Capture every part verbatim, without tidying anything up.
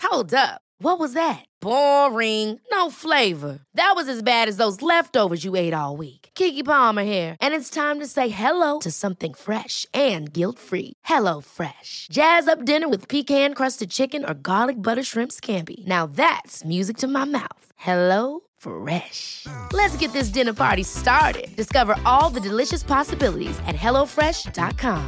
Hold up. What was that? Boring. No flavor. That was as bad as those leftovers you ate all week. Keke Palmer here, and it's time to say hello to something fresh and guilt-free. Hello Fresh. Jazz up dinner with pecan-crusted chicken or garlic butter shrimp scampi. Now that's music to my mouth. Hello Fresh. Let's get this dinner party started. Discover all the delicious possibilities at hello fresh dot com.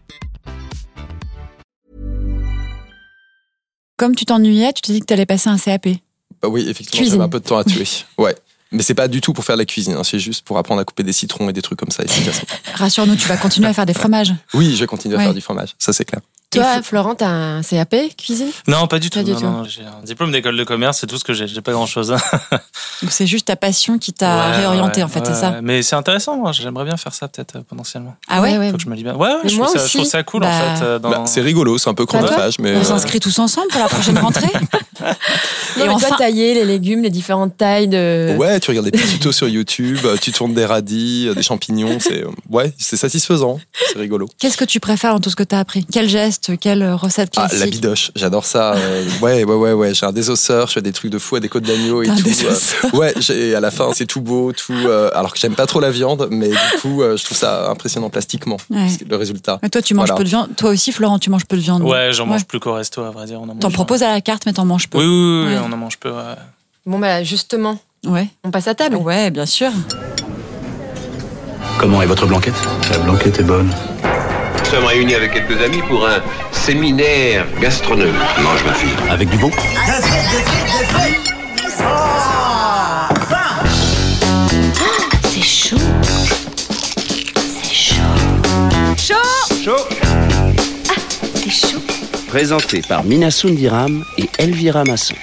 Comme tu t'ennuyais, tu t'es dit que tu allais passer un C A P. Bah oui, effectivement, Cuisine. j'avais un peu de temps à tuer. Ouais. Mais c'est pas du tout pour faire de la cuisine, hein. C'est juste pour apprendre à couper des citrons et des trucs comme ça efficacement. Rassure-nous, tu vas continuer à faire des fromages. Oui, je vais continuer à Ouais. faire du fromage, ça c'est clair. Toi, F- Florent, t'as un C A P cuisine? Non, pas du tout. Pas du non, tout. non, j'ai un diplôme d'école de commerce, c'est tout ce que j'ai. J'ai pas grand-chose. Donc c'est juste ta passion qui t'a Ouais, réorienté ouais, en fait, ouais. c'est ça? Mais c'est intéressant, moi. J'aimerais bien faire ça peut-être euh, potentiellement. Ah ouais, ouais. Faut que je me libère. Ouais, ouais, Mais je moi trouve, ça, je aussi. trouve ça cool Bah, en fait. euh, Dans... Bah, c'est rigolo, c'est un peu chronophage, mais. On euh, s'inscrit tous ensemble pour la prochaine rentrée. Non, Et mais enfin, toi, tailler les légumes, les différentes tailles de... Ouais, tu regardes des petits tutos sur YouTube, euh, tu tournes des radis, euh, des champignons, c'est euh, ouais, c'est satisfaisant, c'est rigolo. qu'est-ce que tu préfères dans tout ce que tu as appris? Quel geste, quelle recette Ah, classique? la bidoche, j'adore ça. euh, ouais, ouais, ouais, ouais. J'ai un désosseur, je fais des trucs de fou à des côtes d'agneau et T'as un tout. désosseur. euh, ouais, j'ai, à la fin, c'est tout beau, tout. euh, alors que j'aime pas trop la viande, mais du coup, euh, je trouve ça impressionnant plastiquement, Ouais. le résultat. Mais toi, tu manges Voilà. peu de viande. Toi aussi, Florent, tu manges peu de viande. Ouais, j'en mange Ouais. plus qu'au resto, à vrai dire. On en mange. T'en proposes à la carte, mais t'en manges peu. Oui, oui, oui, oui, Ouais. on en mange peu. Ouais. Bon, bah, justement, Ouais. on passe à table. Ouais, bien sûr. Comment est votre blanquette? La blanquette est bonne. Nous sommes réunis avec quelques amis pour un séminaire gastronomique. Mange ma fille. Avec du bon? C'est chaud. C'est chaud. Chaud. Chaud. C'est chaud. Présenté par Mina Sundiram et Elvira Masson.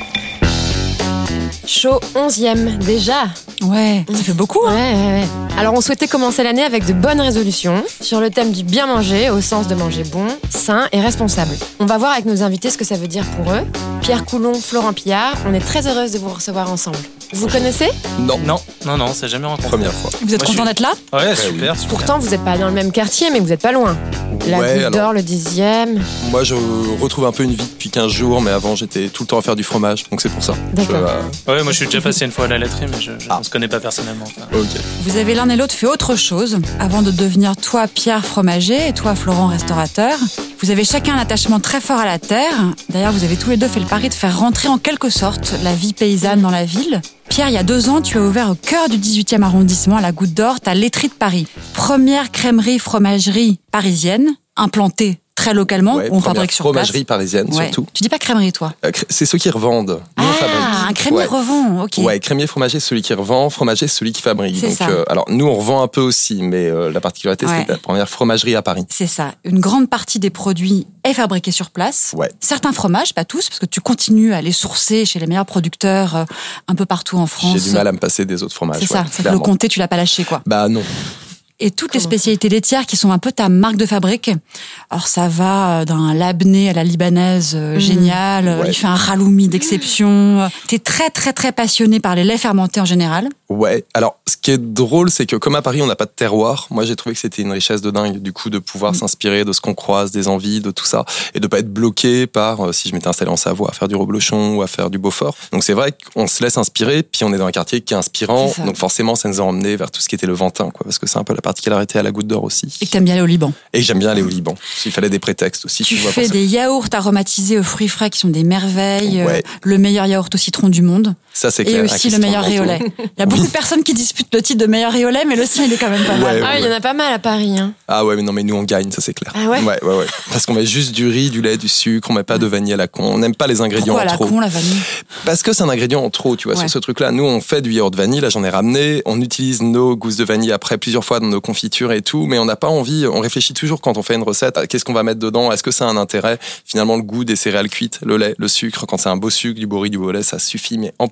Chaud onzième, déjà. Ouais, ça fait beaucoup. Ouais, Hein. ouais, ouais. Alors, on souhaitait commencer l'année avec de bonnes résolutions sur le thème du bien manger, au sens de manger bon, sain et responsable. On va voir avec nos invités ce que ça veut dire pour eux. Pierre Coulon, Florent Pillard, on est très heureuse de vous recevoir ensemble. Vous connaissez? Non, Non, non, non, c'est jamais rencontré. première fois. Vous êtes Moi, content je- d'être là? Ouais, super, super. Pourtant, vous n'êtes pas dans le même quartier, mais vous n'êtes pas loin. La Ouais, Goutte alors, d'Or, le dixième. moi, je retrouve un peu une vie depuis quinze jours, mais avant, j'étais tout le temps à faire du fromage, donc c'est pour ça. D'accord. Je, euh, Ouais, moi je suis déjà passé une fois à la laiterie, mais je, je Ah. ne se connais pas personnellement. Enfin. ok. Vous avez l'un et l'autre fait autre chose avant de devenir toi Pierre fromager et toi Florent restaurateur. Vous avez chacun un attachement très fort à la terre. D'ailleurs, vous avez tous les deux fait le pari de faire rentrer en quelque sorte la vie paysanne dans la ville. Pierre, il y a deux ans, tu as ouvert au cœur du dix-huitième arrondissement, à la Goutte d'Or, ta laiterie de Paris. Première crèmerie-fromagerie parisienne, implantée très localement, Ouais, où on première fabrique sur fromagerie place. parisienne, Ouais. surtout. Tu dis pas crèmerie, toi? Euh, cr- C'est ceux qui revendent. Nous, on Ah, fabrique. un crémier Ouais. revend, ok. Ouais, crémier fromager, celui qui revend, fromager, celui qui fabrique. C'est Donc, ça. euh, alors nous, on revend un peu aussi, mais euh, la particularité, Ouais. c'est la première fromagerie à Paris. C'est ça. Une grande partie des produits est fabriquée sur place. Ouais. Certains fromages, pas tous, parce que tu continues à les sourcer chez les meilleurs producteurs euh, un peu partout en France. J'ai du mal à me passer des autres fromages. C'est ça. ouais, C'est que le clairement. comté, tu l'as pas lâché, quoi. Bah non. Et toutes les spécialités laitières qui sont un peu ta marque de fabrique. Alors ça va d'un labné à la libanaise euh, génial. Ouais. Il fait un raloumi d'exception. T'es très très très passionné par les laits fermentés en général. Ouais. Alors, ce qui est drôle, c'est que comme à Paris, on n'a pas de terroir. Moi, j'ai trouvé que c'était une richesse de dingue, du coup, de pouvoir s'inspirer de ce qu'on croise, des envies, de tout ça, et de pas être bloqué par euh, si je m'étais installé en Savoie à faire du reblochon ou à faire du Beaufort. Donc c'est vrai qu'on se laisse inspirer, puis on est dans un quartier qui est inspirant. C'est ça. Donc forcément, ça nous a emmené vers tout ce qui était le Ventin, quoi, parce que c'est un peu la particularité à la Goutte d'Or aussi. Et que t'aimes bien aller au Liban. Et que j'aime bien aller au Liban. Il fallait des prétextes aussi. Tu vois, fais pour ça. des yaourts aromatisés aux fruits frais qui sont des merveilles. Ouais. euh, le meilleur yaourt au citron du monde. Ça, c'est Et clair. aussi avec le citron meilleur de Mantoue. riolet. Il y a beaucoup de personnes qui disputent le titre de meilleur riolet, mais le sien, il est quand même pas mal. Ouais, Ah, il y en a pas mal à Paris. Hein. Ah ouais, mais non, mais nous on gagne, ça c'est clair. Ah ouais Ouais, ouais, ouais. Parce qu'on met juste du riz, du lait, du sucre, on met pas de vanille à la con. On n'aime pas les ingrédients Pourquoi en la trop. con, la vanille? Parce que c'est un ingrédient en trop, tu vois, Ouais. sur ce truc-là. Nous, on fait du yaourt vanille, là j'en ai ramené. On utilise nos gousses de vanille après plusieurs fois dans nos confitures et tout, mais on n'a pas envie, on réfléchit toujours quand on fait une recette, à qu'est-ce qu'on va mettre dedans, est-ce que ça a un intérêt? Finalement, le goût des céréales cuites, le lait, le sucre, quand c'est un beau sucre, du beau riz, du beau lait, ça suffit, mais amplement.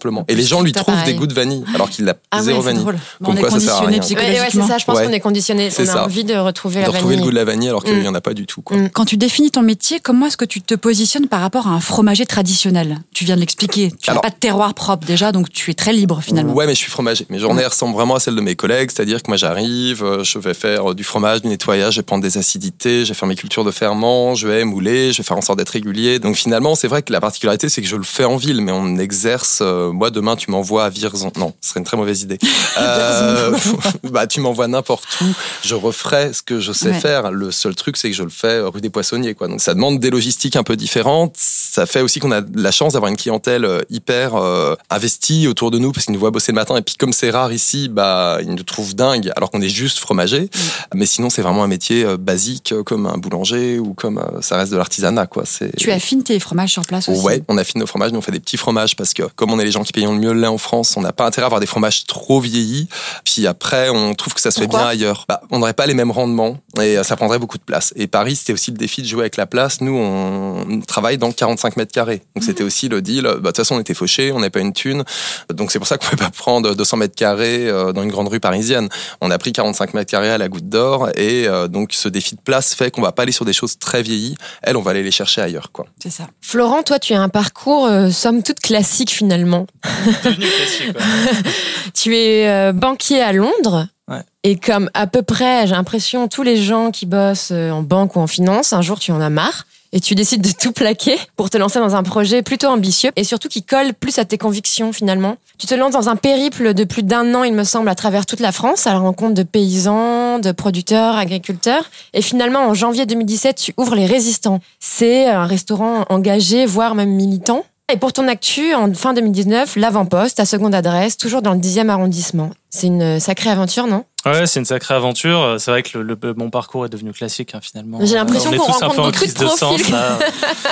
simplement. Et les gens lui trouvent pareil. des goûts de vanille, alors qu'il a Ah zéro ouais, c'est vanille. drôle. Comme On est quoi, ça sert à rien. conditionné Ouais, psychologiquement. ouais, c'est ça, je pense Ouais. qu'on est conditionné. C'est On a ça. envie de retrouver De la retrouver vanille. le goût de la vanille, alors qu'il Mm. n'y en a pas du tout, quoi. Mm. Quand tu définis ton métier, comment est-ce que tu te positionnes par rapport à un fromager traditionnel ? Tu viens de l'expliquer. Tu n'as Alors- pas de terroir propre déjà, donc tu es très libre finalement. Ouais, mais je suis fromager. Mes journées ressemblent vraiment à celles de mes collègues, c'est-à-dire que moi j'arrive, euh, je vais faire du fromage, du nettoyage, je vais prendre des acidités, je vais faire mes cultures de ferment, je vais mouler, je vais faire en sorte d'être régulier. Donc finalement, c'est vrai que la particularité, c'est que je le fais en ville, mais on exerce. Euh, moi, demain, tu m'envoies à Vierzon. Non, ce serait une très mauvaise idée. Euh, bah, tu m'envoies n'importe où, je referai ce que je sais Ouais. faire. Le seul truc, c'est que je le fais rue des Poissonniers, quoi. Donc ça demande des logistiques un peu différentes. Ça fait aussi qu'on a la chance d'avoir une clientèle euh, hyper euh, investie autour de nous, parce qu'ils nous voient bosser le matin. Et puis comme c'est rare ici, bah ils nous trouvent dingues, alors qu'on est juste fromager. Mmh. Mais sinon, c'est vraiment un métier euh, basique, euh, comme un boulanger ou comme euh, ça reste de l'artisanat, quoi. C'est... Tu affines tes fromages sur place aussi. Ouais, on affine nos fromages. Nous, on fait des petits fromages parce que comme on est les gens qui payons le mieux le lait en France, on n'a pas intérêt à avoir des fromages trop vieillis. Puis après, on trouve que ça se Pourquoi fait bien ailleurs. Bah, on n'aurait pas les mêmes rendements et ça prendrait beaucoup de place. Et Paris, c'était aussi le défi de jouer avec la place. Nous, on travaille dans quarante-cinq mètres carrés. Donc, mmh. c'était aussi le deal. Bah, de toute façon, on était fauchés, on n'avait pas une thune. Donc, c'est pour ça qu'on ne pouvait pas prendre deux cents mètres carrés dans une grande rue parisienne. On a pris quarante-cinq mètres carrés à la Goutte d'Or. Et euh, donc, ce défi de place fait qu'on va pas aller sur des choses très vieillies. Elles, on va aller les chercher ailleurs, quoi. C'est ça. Florent, toi, tu as un parcours, euh, somme toute, classique, finalement. Devenu classique, ouais. Tu es euh, banquier à Londres. Ouais. Et comme à peu près, j'ai l'impression, tous les gens qui bossent en banque ou en finance, un jour tu en as marre et tu décides de tout plaquer pour te lancer dans un projet plutôt ambitieux et surtout qui colle plus à tes convictions finalement. Tu te lances dans un périple de plus d'un an, il me semble, à travers toute la France, à la rencontre de paysans, de producteurs, agriculteurs. Et finalement, en janvier deux mille dix-sept, tu ouvres Les Résistants. C'est un restaurant engagé, voire même militant. Et pour ton actu, en fin deux mille dix-neuf, l'Avant-Poste, ta seconde adresse, toujours dans le dixième arrondissement. C'est une sacrée aventure, non ? Ouais, c'est une sacrée aventure. C'est vrai que le, le, mon parcours est devenu classique, hein, finalement. J'ai l'impression on est qu'on tous un peu rencontre en beaucoup crise de de sens. profils. Là.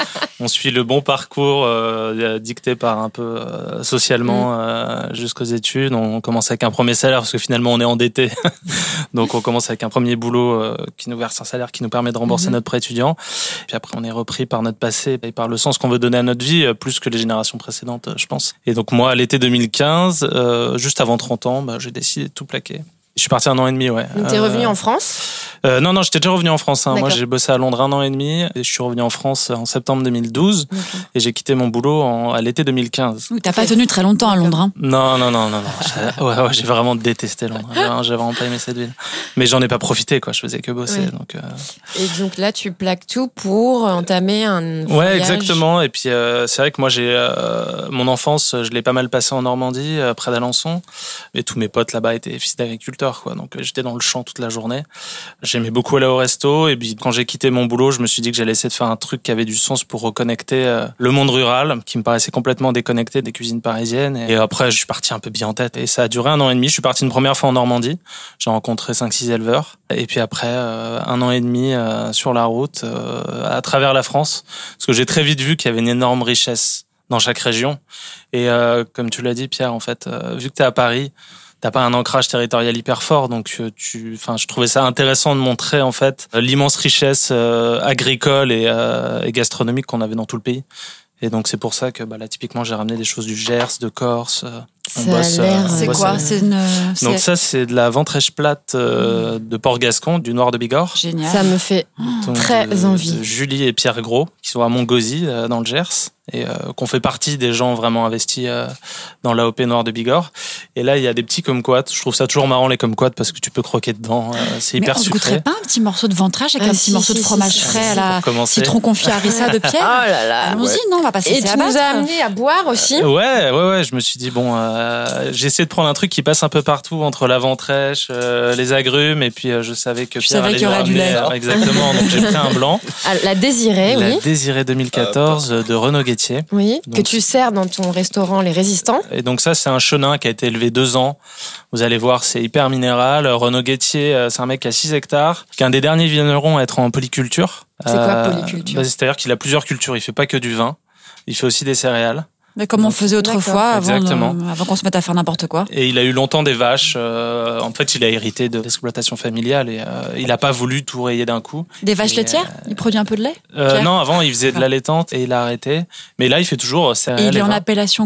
On suit le bon parcours euh, dicté par un peu euh, socialement Mm. euh, jusqu'aux études. On commence avec un premier salaire parce que finalement on est endetté. Donc on commence avec un premier boulot euh, qui nous verse un salaire qui nous permet de rembourser mm-hmm. notre prêt étudiant. Puis après on est repris par notre passé et par le sens qu'on veut donner à notre vie, plus que les générations précédentes, je pense. Et donc moi, à l'été deux mille quinze, euh, juste avant trente ans, bah, j'ai décidé de tout plaquer. Je suis parti un an et demi, ouais. Donc t'es revenu euh, en France ? euh, Non, non, j'étais déjà revenu en France. Hein. Moi, j'ai bossé à Londres un an et demi et je suis revenu en France en septembre deux mille douze okay. et j'ai quitté mon boulot en, à l'été deux mille quinze. T'as pas tenu très longtemps à Londres, hein ? Non, non, non, non, non. J'ai, ouais, ouais, j'ai vraiment détesté Londres. J'ai vraiment pas aimé cette ville. Mais j'en ai pas profité, quoi. Je faisais que bosser. Oui. Donc, euh... Et donc là, tu plaques tout pour entamer un voyage. Ouais, exactement. Et puis euh, c'est vrai que moi, j'ai euh, mon enfance, je l'ai pas mal passée en Normandie, euh, près d'Alençon. Et tous mes potes là-bas étaient fils d'agriculteurs, quoi. Donc j'étais dans le champ toute la journée. J'aimais beaucoup aller au resto et puis quand j'ai quitté mon boulot, je me suis dit que j'allais essayer de faire un truc qui avait du sens pour reconnecter euh, le monde rural qui me paraissait complètement déconnecté des cuisines parisiennes. Et après, je suis parti un peu bien en tête et ça a duré un an et demi. Je suis parti une première fois en Normandie. J'ai rencontré cinq six éleveurs et puis après euh, un an et demi euh, sur la route euh, à travers la France parce que j'ai très vite vu qu'il y avait une énorme richesse dans chaque région. Et euh, comme tu l'as dit, Pierre, en fait, euh, vu que t'es à Paris, t'as pas un ancrage territorial hyper fort, donc tu, enfin, je trouvais ça intéressant de montrer en fait l'immense richesse euh, agricole et, euh, et gastronomique qu'on avait dans tout le pays. Et donc c'est pour ça que bah, là typiquement j'ai ramené des choses du Gers, de Corse. Euh, on ça bosse, a l'air. Euh, c'est quoi c'est une, c'est... Donc ça c'est de la ventrèche plate euh, de Port-Gascon, du Noir de Bigorre. Génial. Ça me fait donc, très de, envie. De Julie et Pierre Gros qui sont à Montgauzy euh, dans le Gers. Et euh, qu'on fait partie des gens vraiment investis euh, dans l'A O P Noir de Bigorre. Et là, il y a des petits kumquats. Je trouve ça toujours marrant, les kumquats, parce que tu peux croquer dedans. Euh, c'est hyper sucré. Mais on se goûterait pas un petit morceau de ventrage avec ah, un si, petit morceau si, de fromage si, frais si, à la citron confit harissa de Pierre? Oh là là. Allons-y, ouais. Non, on va passer. Et tu nous as amené à boire aussi? Ouais, ouais, ouais. Je me suis dit, bon, euh, j'ai essayé de prendre un truc qui passe un peu partout, entre la ventrèche, euh, les agrumes, et puis euh, je savais que je Pierre savais allait qu'il y aurait du lait. Euh, exactement. Donc j'ai pris un blanc. Ah, la Désirée, la oui. La Désirée deux mille quatorze de Renaud Guettier. Oui, donc, que tu sers dans ton restaurant Les Résistants. Et donc ça, c'est un chenin qui a été élevé deux ans. Vous allez voir, c'est hyper minéral. Renaud Guettier, c'est un mec qui a six hectares, qui est un des derniers vignerons à être en polyculture. C'est quoi polyculture? Bah, c'est-à-dire qu'il a plusieurs cultures. Il fait pas que du vin. Il fait aussi des céréales. Mais comme on faisait autrefois, avant, de, avant qu'on se mette à faire n'importe quoi. Et il a eu longtemps des vaches. Euh, en fait, il a hérité de l'exploitation familiale et euh, il n'a pas voulu tout rayer d'un coup. Des vaches et, laitières euh, Il produit un peu de lait euh, Non, avant, il faisait de la laitante et il a arrêté. Mais là, il fait toujours céréales. Et il est et en vin. appellation quoi?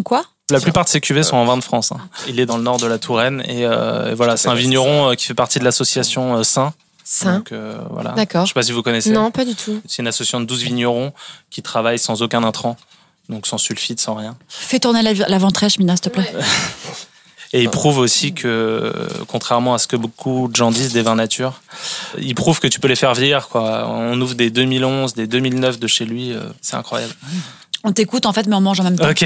La plupart de ces cuvées sont en vin de France. Hein. Il est dans le nord de la Touraine et, euh, et voilà, c'est un vigneron qui fait partie de l'association euh, Saint. Saint. Donc, euh, voilà. D'accord. Je sais pas si vous connaissez. Non, pas du tout. C'est une association de douze vignerons qui travaillent sans aucun intrant, donc sans sulfite, sans rien. Fais tourner la, la ventrèche, Mina, s'il te plaît. Et il prouve aussi que, contrairement à ce que beaucoup de gens disent des vins nature, il prouve que tu peux les faire vieillir, quoi. On ouvre des deux mille onze, des deux mille neuf de chez lui, euh, c'est incroyable. On t'écoute en fait, mais on mange en même temps. Ok.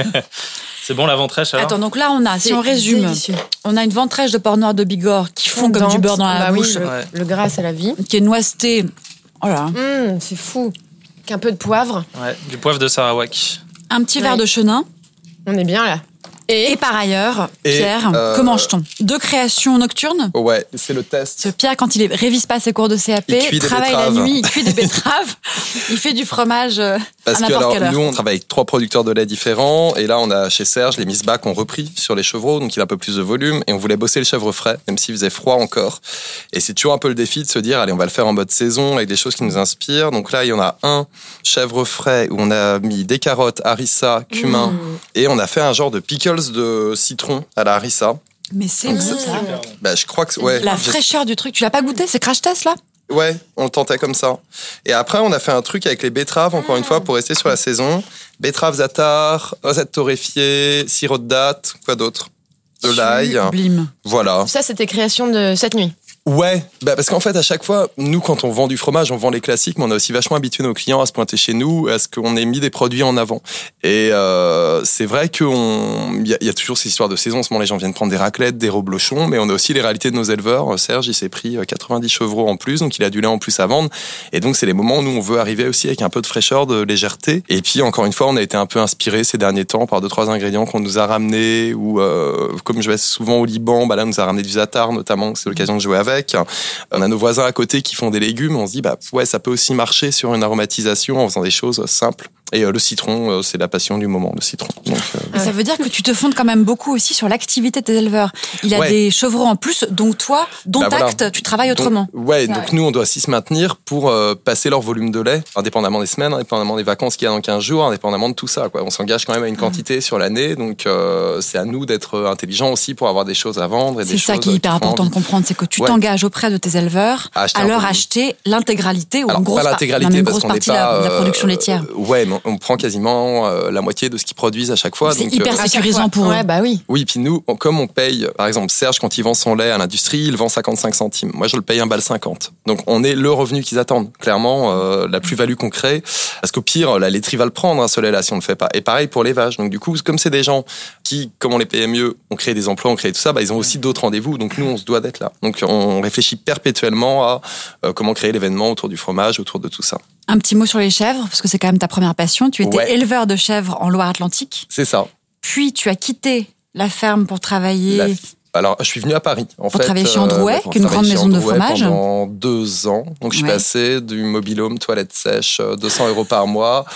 C'est bon la ventrèche alors ? Attends, donc là on a, C'est si on résume, délicieux. on a une ventrèche de porc noir de Bigorre qui fond comme du beurre dans la bah bouche, Oui, le, Ouais. le gras, c'est la vie. qui est noisetée. Oh là. Mmh, c'est fou. Avec un peu de poivre. Ouais, du poivre de Sarawak. Un petit Ouais. verre de chenin. On est bien là. Et, Et par ailleurs, Et, Pierre, euh, que mange-t-on ? Deux créations nocturnes. Ouais, c'est le test. Parce que Pierre, quand il est, révise pas ses cours de C A P, Il cuit des travaille la betteraves. nuit, il cuit des betteraves, il fait du fromage euh, Parce à que n'importe alors, quelle heure. nous, on travaille avec trois producteurs de lait différents. Et là, on a chez Serge, les Miss Bac ont repris sur les chevreaux, donc il a un peu plus de volume. Et on voulait bosser le chèvre frais, même s'il faisait froid encore. Et c'est toujours un peu le défi de se dire, allez, on va le faire en mode saison, avec des choses qui nous inspirent. Donc là, il y en a un chèvre frais où on a mis des carottes, harissa, cumin. Mmh. Et on a fait un genre de pickles de citron à la harissa. Mais c'est Donc, bon, c'est ça. Bah, je crois que, ouais. La j'ai- fraîcheur du truc, tu l'as pas goûté ? C'est crash test là ? Ouais, on le tentait comme ça. Et après, on a fait un truc avec les betteraves, encore une fois, pour rester sur la saison. Betteraves zatar, noisettes torréfiées, sirop de date, quoi d'autre ? De l'ail. Sublime. Voilà. ça, c'était création de cette nuit. Ouais, bah parce qu'en fait, à chaque fois, nous, quand on vend du fromage, on vend les classiques, mais on a aussi vachement habitué nos clients à se pointer chez nous, à ce qu'on ait mis des produits en avant. Et euh, c'est vrai qu'il y, a- y a toujours ces histoires de saison. En ce moment, les gens viennent prendre des raclettes, des reblochons, mais on a aussi les réalités de nos éleveurs. Serge, il s'est pris quatre-vingt-dix chevreaux en plus, donc il a du lait en plus à vendre. Et donc, c'est les moments où nous, on veut arriver aussi avec un peu de fraîcheur, de légèreté. Et puis, encore une fois, on a été un peu inspiré ces derniers temps par deux, trois ingrédients qu'on nous a ramenés, ou euh, comme je vais souvent au Liban, bah là, on nous a ramené du zatar, notamment, c'est l'occasion de jouer avec. On a nos voisins à côté qui font des légumes, on se dit, bah ouais, ça peut aussi marcher sur une aromatisation en faisant des choses simples. Et euh, le citron, euh, c'est la passion du moment, le citron. Donc, euh, Et ça veut dire que tu te fondes quand même beaucoup aussi sur l'activité de tes éleveurs. Il a Ouais. des chevreaux en plus, donc toi, dont Bah voilà. acte, tu travailles donc, autrement. ouais, C'est donc vrai. nous, on doit aussi se maintenir pour euh, passer leur volume de lait, indépendamment des semaines, indépendamment des vacances qu'il y a dans quinze jours, indépendamment de tout ça, quoi. On s'engage quand même à une quantité sur l'année, donc euh, c'est à nous d'être intelligents aussi pour avoir des choses à vendre. Et C'est des ça choses qui est hyper font important de envie. comprendre, c'est que tu Ouais. t'engages auprès de tes éleveurs À acheter à un leur volume. acheter l'intégralité ou Alors, une grosse, pas par- l'intégralité non, une parce grosse qu'on n'est partie de la, pas de la euh, production laitière. euh, ouais, mais on prend quasiment euh, la moitié de ce qu'ils produisent à chaque fois. C'est donc, hyper euh, À chaque sécurisant fois. pour eux. Ouais, bah oui. Oui, puis nous, on- comme on paye, par exemple, Serge, quand il vend son lait à l'industrie, il vend cinquante-cinq centimes. Moi, je le paye un balle cinquante. Donc, on est le revenu qu'ils attendent. Clairement, euh, la plus-value qu'on crée. Parce qu'au pire, la laiterie va le prendre, hein, ce lait-là, si on le fait pas. Et pareil pour les vaches. Donc, du coup, comme c'est des gens qui, comme on les paye mieux, on crée des emplois, on crée tout ça, bah, ils ont aussi d'autres rendez-vous. Donc, nous, on se doit d'être là. Donc, on réfléchit perpétuellement à euh, comment créer l'événement autour du fromage, autour de tout ça. Un petit mot sur les chèvres, parce que c'est quand même ta première passion. Tu étais Ouais. éleveur de chèvres en Loire-Atlantique, C'est ça. puis tu as quitté la ferme pour travailler. La- Alors, je suis venu à Paris. En Pour fait, travailler chez Androuet, pour qui est une travailler grande chez maison de Androuet fromage. Pendant deux ans. Donc, je suis Ouais. passé du mobil-home, toilette sèche, euh, deux cents euros par mois,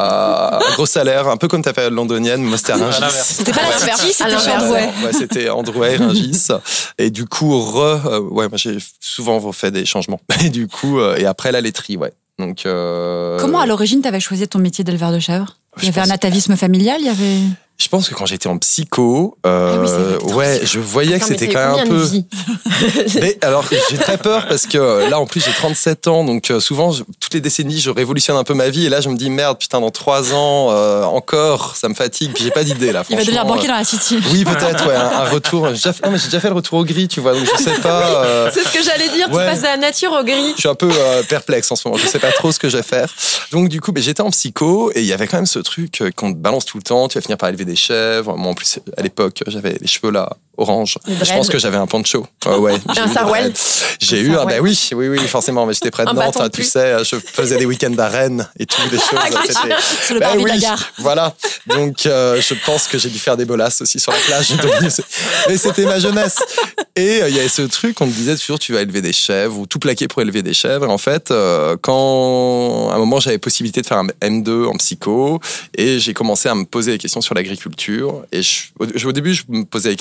à un gros salaire, un peu comme ta période londonienne. Moi, c'était à À Rungis. l'inverse. C'était pas la À l'inverse. City, c'était À chez l'inverse. Androuet. Ouais, c'était Androuet et Rungis. Et du coup, re, euh, ouais, moi, j'ai souvent fait des changements. Et du coup, euh, et après la laiterie, ouais. Donc, euh, Comment à l'origine t'avais choisi ton métier d'éleveur de chèvres ? Il y Je avait pense- un atavisme familial, il y avait. je pense que quand j'étais en psycho, euh, Ah oui, c'est vrai, t'es ouais, je voyais Attends, que mais c'était t'as eu quand même un combien de peu. vies Mais alors, j'ai très peur parce que euh, là, en plus, j'ai trente-sept ans, donc euh, souvent, je- toutes les décennies, je révolutionne un peu ma vie. Et là, je me dis merde, putain, dans trois ans euh, encore, ça me fatigue. Puis j'ai pas d'idée là. Il va devenir franchement, banquier dans la City. euh, Oui, peut-être, ouais, un, un retour. J'ai déjà, fait, non, mais j'ai déjà fait le retour au gris, tu vois. Donc je sais pas. euh, C'est ce que j'allais dire, Ouais. tu passes de la nature au gris. Je suis un peu euh, perplexe en ce moment. Je sais pas trop ce que je vais faire. Donc du coup, ben, j'étais en psycho et il y avait quand même ce truc euh, qu'on te balance tout le temps. Tu vas finir par élever des chèvres. Moi, en plus, à l'époque, j'avais les cheveux là orange. Les Je dreads. pense que j'avais un poncho. Euh, ouais. J'ai Un eu des sarouel. dreads. J'ai Un eu un. sarouel. Ben oui, oui, oui, forcément. Mais j'étais près de Un Nantes, bâton de hein, tu pluie. sais. Je faisais des week-ends à Rennes et tout des choses. C'était. C'est le Ben parvis de la oui, gare. Voilà. Donc, euh, je pense que j'ai dû faire des bolasses aussi sur la plage. Donc, c'est- Mais c'était ma jeunesse. Et euh, il y avait ce truc, on me disait toujours, tu vas élever des chèvres ou tout plaquer pour élever des chèvres. Et en fait, euh, quand à un moment j'avais possibilité de faire un M deux en psycho, et j'ai commencé à me poser des questions sur l'agriculture. Et je, au, au début, je me posais des questions sur la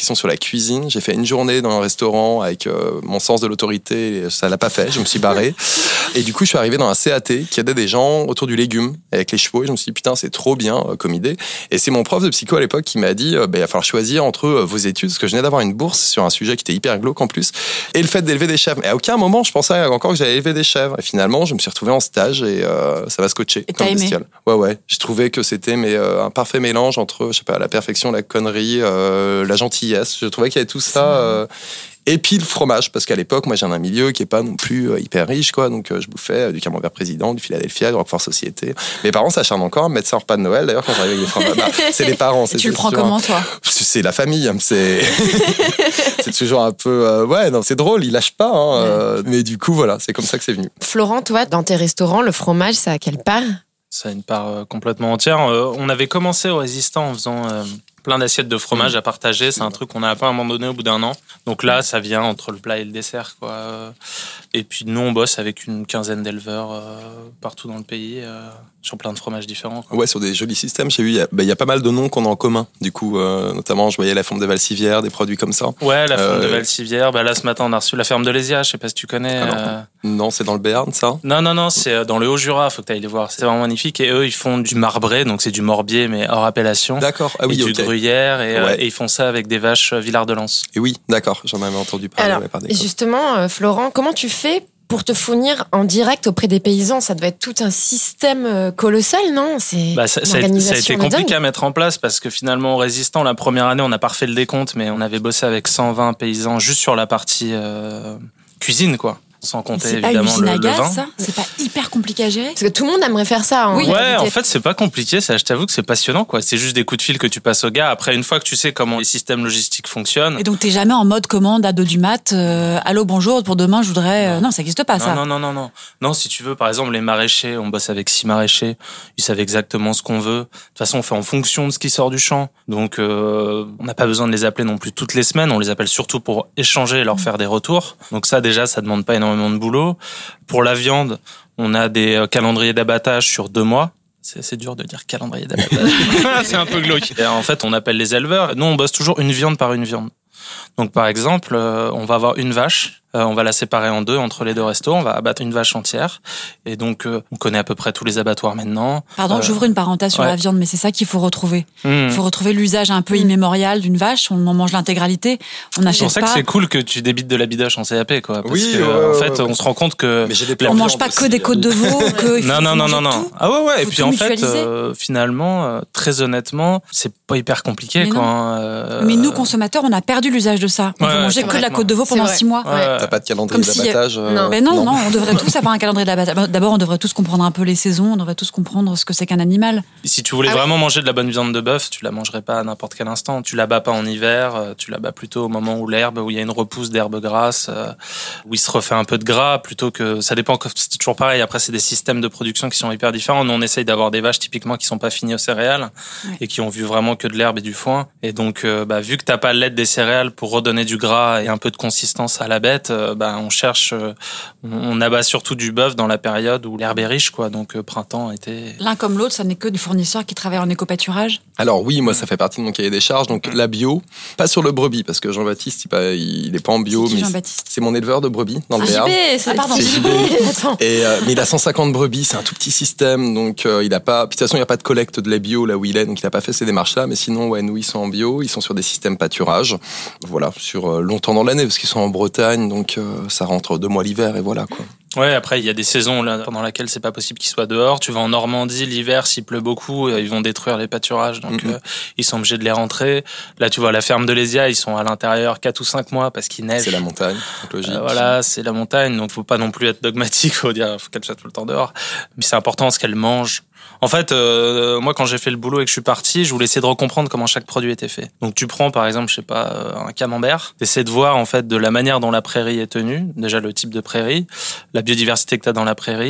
cuisine. J'ai fait une journée dans un restaurant avec euh, mon sens de l'autorité. Et ça l'a pas fait. Je me suis barré. Et du coup, je suis arrivé dans un C A T qui aidait des gens autour du légume avec les chevaux. Et je me suis dit, putain, c'est trop bien euh, comme idée. Et c'est mon prof de psycho à l'époque qui m'a dit, euh, bah, il va falloir choisir entre euh, vos études, parce que je venais d'avoir une bourse sur un sujet qui était hyper glauque en plus, et le fait d'élever des chèvres. Mais à aucun moment, je pensais encore que j'allais élever des chèvres. Et finalement, je me suis retrouvé en stage et euh, ça m'a scotché. Et comme t'as aimé? bestiole. Ouais, ouais. J'ai trouvé que c'était mais, euh, un parfait mélange entre, je sais pas, la perfection, la connerie, euh, la gentillesse. Je trouvais qu'il y avait tout ça. Euh, Et puis le fromage, parce qu'à l'époque, moi, j'ai un milieu qui est pas non plus euh, hyper riche, quoi. Donc, euh, je bouffais euh, du Camembert Président, du Philadelphia, du Roquefort Société. Mes parents s'acharnent encore à me mettre ça en repas de Noël, d'ailleurs, quand j'arrive avec les fromages. Bah, c'est les parents, c'est Tu le prends sûr. comment, toi? C'est la famille, hein, c'est c'est toujours un peu euh, ouais, non, c'est drôle, ils lâchent pas, hein, euh, mais du coup, voilà, c'est comme ça que c'est venu. Florent, toi, dans tes restaurants, le fromage, ça a quelle part? Ça a une part euh, complètement entière. Euh, on avait commencé au Résistant en faisant euh, plein d'assiettes de fromage à partager. C'est un truc qu'on a pas abandonné au bout d'un an. Donc là, ça vient entre le plat et le dessert, quoi. Et puis nous, on bosse avec une quinzaine d'éleveurs euh, partout dans le pays, euh, sur plein de fromages différents, quoi. Ouais, sur des jolis systèmes. J'ai vu, il y, bah, y a pas mal de noms qu'on a en commun. Du coup, euh, notamment, je voyais la ferme de Valsivière, des produits comme ça. Ouais, la ferme Euh, de Valsivière. Bah là, ce matin, on a reçu la ferme de Lésia. Je sais pas si tu connais. Alors, euh... Non, c'est dans le Béarn, ça. Non, non, non, c'est dans le Haut-Jura. Faut que tu ailles les voir. C'est vraiment magnifique. Et eux, ils font du marbré, donc c'est du morbier, mais hors appellation. D'accord. Ah oui, et ok. du gruyère. Et, Ouais. euh, et ils font ça avec des vaches Villard de Lans. Et oui, d'accord. J'en avais entendu parler. Alors, ouais, par des et copains. justement, euh, Florent, comment tu fais pour te fournir en direct auprès des paysans? Ça doit être tout un système euh, colossal, non? C'est Bah, ça, une ça, a, ça a organisation été de compliqué dingue. à mettre en place parce que finalement, au Résistant, la première année, on n'a pas refait le décompte, mais on avait bossé avec cent vingt paysans juste sur la partie euh, cuisine, quoi. Sans compter C'est pas évidemment usine le, à le gaz, vin. ça? C'est pas hyper compliqué à gérer? Parce que tout le monde aimerait faire ça. En Oui. Ouais, réalité. en fait, c'est pas compliqué. Ça, je t'avoue que c'est passionnant, quoi. C'est juste des coups de fil que tu passes au gars. Après, une fois que tu sais comment les systèmes logistiques fonctionnent. Et donc, t'es jamais en mode commande à deux du mat, euh, allô, bonjour, pour demain, je voudrais. euh, Non, ça n'existe pas, non, ça. non, non, non, non. Non, si tu veux, par exemple, les maraîchers, on bosse avec six maraîchers. Ils savent exactement ce qu'on veut. De toute façon, on fait en fonction de ce qui sort du champ. Donc, euh, on n'a pas besoin de les appeler non plus toutes les semaines. On les appelle surtout pour échanger et leur faire des retours. Donc ça, déjà, ça demande pas énormément de boulot. Pour la viande, on a des calendriers d'abattage sur deux mois. C'est, c'est dur de dire calendrier d'abattage. C'est un peu glauque. Et en fait, on appelle les éleveurs. Nous, on bosse toujours une viande par une viande. Donc, par exemple, euh, on va avoir une vache. Euh, on va la séparer en deux entre les deux restos. On va abattre une vache entière. Et donc, euh, on connaît à peu près tous les abattoirs maintenant. Pardon, Euh, j'ouvre une parenthèse sur ouais. la viande, mais c'est ça qu'il faut retrouver. mmh. Il faut retrouver l'usage un peu immémorial d'une vache. On en mange l'intégralité. On C'est n'achète pour ça que pas. c'est cool que tu débites de la bidache en C A P, quoi. Parce Oui, que, ouais, en ouais, fait, ouais, on se rend compte que Mais j'ai des On plans de mange viande pas que aussi, des euh. côtes de veau. que il faut- non, non, faut non, non, manger non. tout. Ah ouais, ouais. Et Faut puis tout en fait, mutualiser. euh, finalement, euh, très honnêtement, c'est pas hyper compliqué, Mais quoi. non. hein, euh, Mais nous, consommateurs, on a perdu l'usage de ça. On Ouais, peut ouais, manger que de la complètement. côte de veau C'est pendant vrai. six mois. ouais. T'as pas de calendrier Comme si- d'abattage euh, Non. Mais non, non, on devrait tous avoir un calendrier d'abattage. D'abord, on devrait tous comprendre un peu les saisons, on devrait tous comprendre ce que c'est qu'un animal. Si tu voulais Ah oui. vraiment manger de la bonne viande de bœuf, tu la mangerais pas à n'importe quel instant. Tu la bats pas en hiver, euh, tu la bats plutôt au moment où l'herbe, où il y a une repousse d'herbe grasse, euh, où il se refait un peu de gras, plutôt que ça dépend. C'est toujours pareil. Après, c'est des systèmes de production qui sont hyper différents. Nous, on essaye d'avoir des vaches typiquement qui sont pas finies aux céréales Ouais. et qui ont vu vraiment que de l'herbe et du foin. Et donc, euh, bah, vu que t'as pas l'aide des céréales pour redonner du gras et un peu de consistance à la bête, euh, bah, on cherche, euh, on, on abat surtout du bœuf dans la période où l'herbe est riche, quoi. Donc, euh, printemps, été. L'un comme l'autre, ça n'est que des fournisseurs qui travaillent en éco-pâturage. Alors oui, moi ça fait partie de mon cahier des charges. Donc la bio, pas sur le brebis parce que Jean-Baptiste il, pas- il est pas en bio, C'est qui, mais Jean-Baptiste? c'est mon éleveur de brebis dans le Ah, Béarn. J B, c'est Ah, pardon. C'est J B. Attends. Et euh, mais il a cent cinquante brebis, c'est un tout petit système, donc euh, il a pas. Puis de toute façon, il n'y a pas de collecte de lait bio là où il est, donc il a pas fait ces démarches-là. Mais sinon, ouais, nous ils sont en bio, ils sont sur des systèmes pâturage, voilà, sur euh, longtemps dans l'année parce qu'ils sont en Bretagne, donc euh, ça rentre deux mois l'hiver et voilà quoi. Ouais, après, il y a des saisons là, pendant lesquelles c'est pas possible qu'ils soient dehors. Tu vas en Normandie, l'hiver, s'il pleut beaucoup, euh, ils vont détruire les pâturages, donc Mhm. euh, ils sont obligés de les rentrer. Là, tu vois, la ferme de Lésia, ils sont à l'intérieur quatre ou cinq mois parce qu'il neige. C'est la montagne, donc logique. Euh, voilà, c'est la montagne, donc faut pas non plus être dogmatique, faut dire, faut qu'elle soit tout le temps dehors. Mais c'est important ce qu'elle mange. En fait, euh, moi, quand j'ai fait le boulot et que je suis parti, je voulais essayer de recomprendre comment chaque produit était fait. Donc, tu prends, par exemple, je sais pas, euh, un camembert, t'essaies de voir, en fait, de la manière dont la prairie est tenue, déjà le type de prairie, la biodiversité que t'as dans la prairie,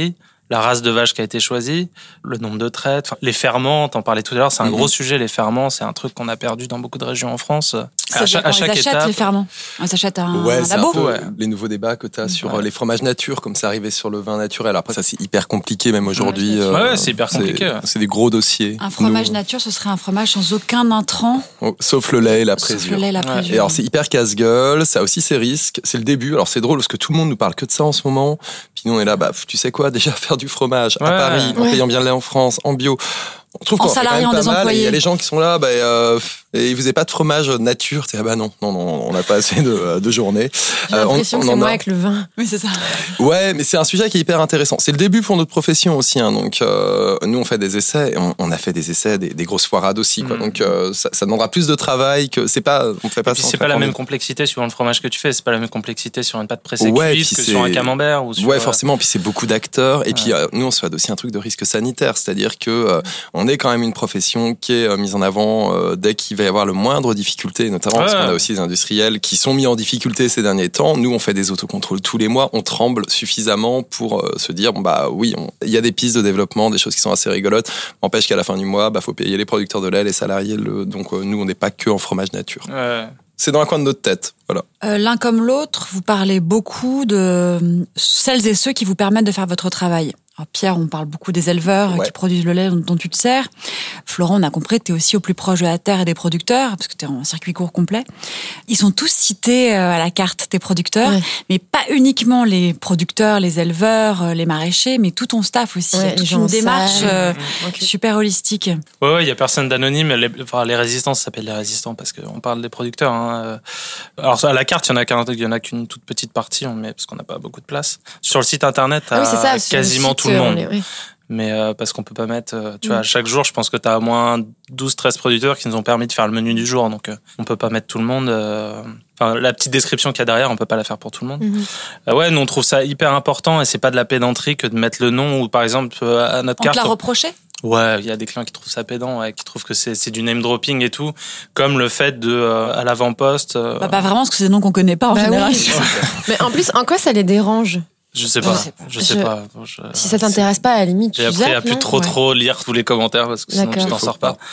la race de vache qui a été choisie, le nombre de traites, les ferments, t'en parlais tout à l'heure, c'est un mmh. gros sujet, les ferments, c'est un truc qu'on a perdu dans beaucoup de régions en France. C'est à, chaque, à chaque étape. les ferments. On s'achète à un, ouais, un labo. C'est un peu ouais. les nouveaux débats que t'as sur ouais. les fromages nature, comme c'est arrivé sur le vin naturel. Après, ça, c'est hyper compliqué, même aujourd'hui. Ouais, euh, ouais c'est hyper compliqué. C'est, c'est des gros dossiers. Un fromage Nous, nature, ce serait un fromage sans aucun intrant. Sauf le lait et la présure. Sauf le lait et la présure. Et alors, c'est hyper casse-gueule, ça a aussi ses risques. C'est le début. Alors, c'est drôle parce que tout le monde nous parle que de ça en ce moment. Puis nous, on est là, bah, tu sais quoi, déjà faire du fromage ouais. à Paris, ouais. en payant bien le lait en France, en bio. On trouve en salariant des employés. Il y a les gens qui sont là, bah, euh, et vous n'avez pas de fromage nature. Ah bah non, non, non, on n'a pas assez de, de journées. J'ai l'impression euh, on, on que c'est moi a... avec le vin. Oui, c'est ça. Ouais, mais c'est un sujet qui est hyper intéressant. C'est le début pour notre profession aussi. Hein. Donc, euh, nous, on fait des essais. On, on a fait des essais, des, des grosses foirades aussi. Quoi. Mmh. Donc, euh, ça, ça demandera plus de travail que c'est pas. On fait pas. Et puis, c'est pas la même complexité suivant le fromage que tu fais. C'est pas la même complexité sur une pâte pressée ouais, cuite que c'est... sur un camembert ou sur. Ouais, forcément. Puis c'est beaucoup d'acteurs. Et ouais. puis euh, nous, on se fait aussi un truc de risque sanitaire, c'est-à-dire que euh, on est quand même une profession qui est mise en avant euh, dès qu'il va y avoir le moindre difficulté, notamment ouais. parce qu'on a aussi des industriels qui sont mis en difficulté ces derniers temps. Nous, on fait des autocontrôles tous les mois, on tremble suffisamment pour euh, se dire, bon, bah oui, il y a des pistes de développement, des choses qui sont assez rigolotes. N'empêche qu'à la fin du mois, bah faut payer les producteurs de lait, les salariés. Le... Donc euh, nous, on n'est pas que en fromage nature. Ouais. C'est dans un coin de notre tête, voilà. Euh, l'un comme l'autre, vous parlez beaucoup de celles et ceux qui vous permettent de faire votre travail. Alors Pierre, on parle beaucoup des éleveurs ouais. qui produisent le lait dont, dont tu te sers. Florent, on a compris que tu es aussi au plus proche de la terre et des producteurs, parce que tu es en circuit court complet. Ils sont tous cités à la carte, tes producteurs, ouais. mais pas uniquement les producteurs, les éleveurs, les maraîchers, mais tout ton staff aussi. Ouais, toute une démarche euh, okay. super holistique. Ouais, ouais, il y a personne d'anonyme. Les, enfin, les résistants, ça s'appelle les résistants parce qu'on parle des producteurs. Hein. Alors à la carte, il y en a qu'un, il y en a qu'une toute petite partie, on met parce qu'on n'a pas beaucoup de place. Sur le site internet, t'as oui, ça, quasiment tout. Tout le monde. Oui. Mais euh, parce qu'on peut pas mettre, euh, tu mmh. vois, chaque jour, je pense que t'as au moins douze treize producteurs qui nous ont permis de faire le menu du jour, donc euh, on peut pas mettre tout le monde. Euh, enfin, la petite description qu'il y a derrière, on peut pas la faire pour tout le monde. Mmh. Euh, ouais, nous on trouve ça hyper important et c'est pas de la pédanterie que de mettre le nom ou par exemple à notre on carte. On te l'a reproché ? Ouais, il y a des clients qui trouvent ça pédant, ouais, qui trouvent que c'est, c'est du name dropping et tout, comme le fait de euh, à l'avant-poste. Euh... Bah, pas vraiment, parce que c'est des noms qu'on connaît pas en bah général. Oui. Mais en plus, en quoi ça les dérange ? Je sais pas, je sais pas. Je sais je... pas. Je... Si ça t'intéresse pas, à la limite, j'ai appris à plus trop ouais. trop lire tous les commentaires parce que sinon D'accord. tu t'en sors pas.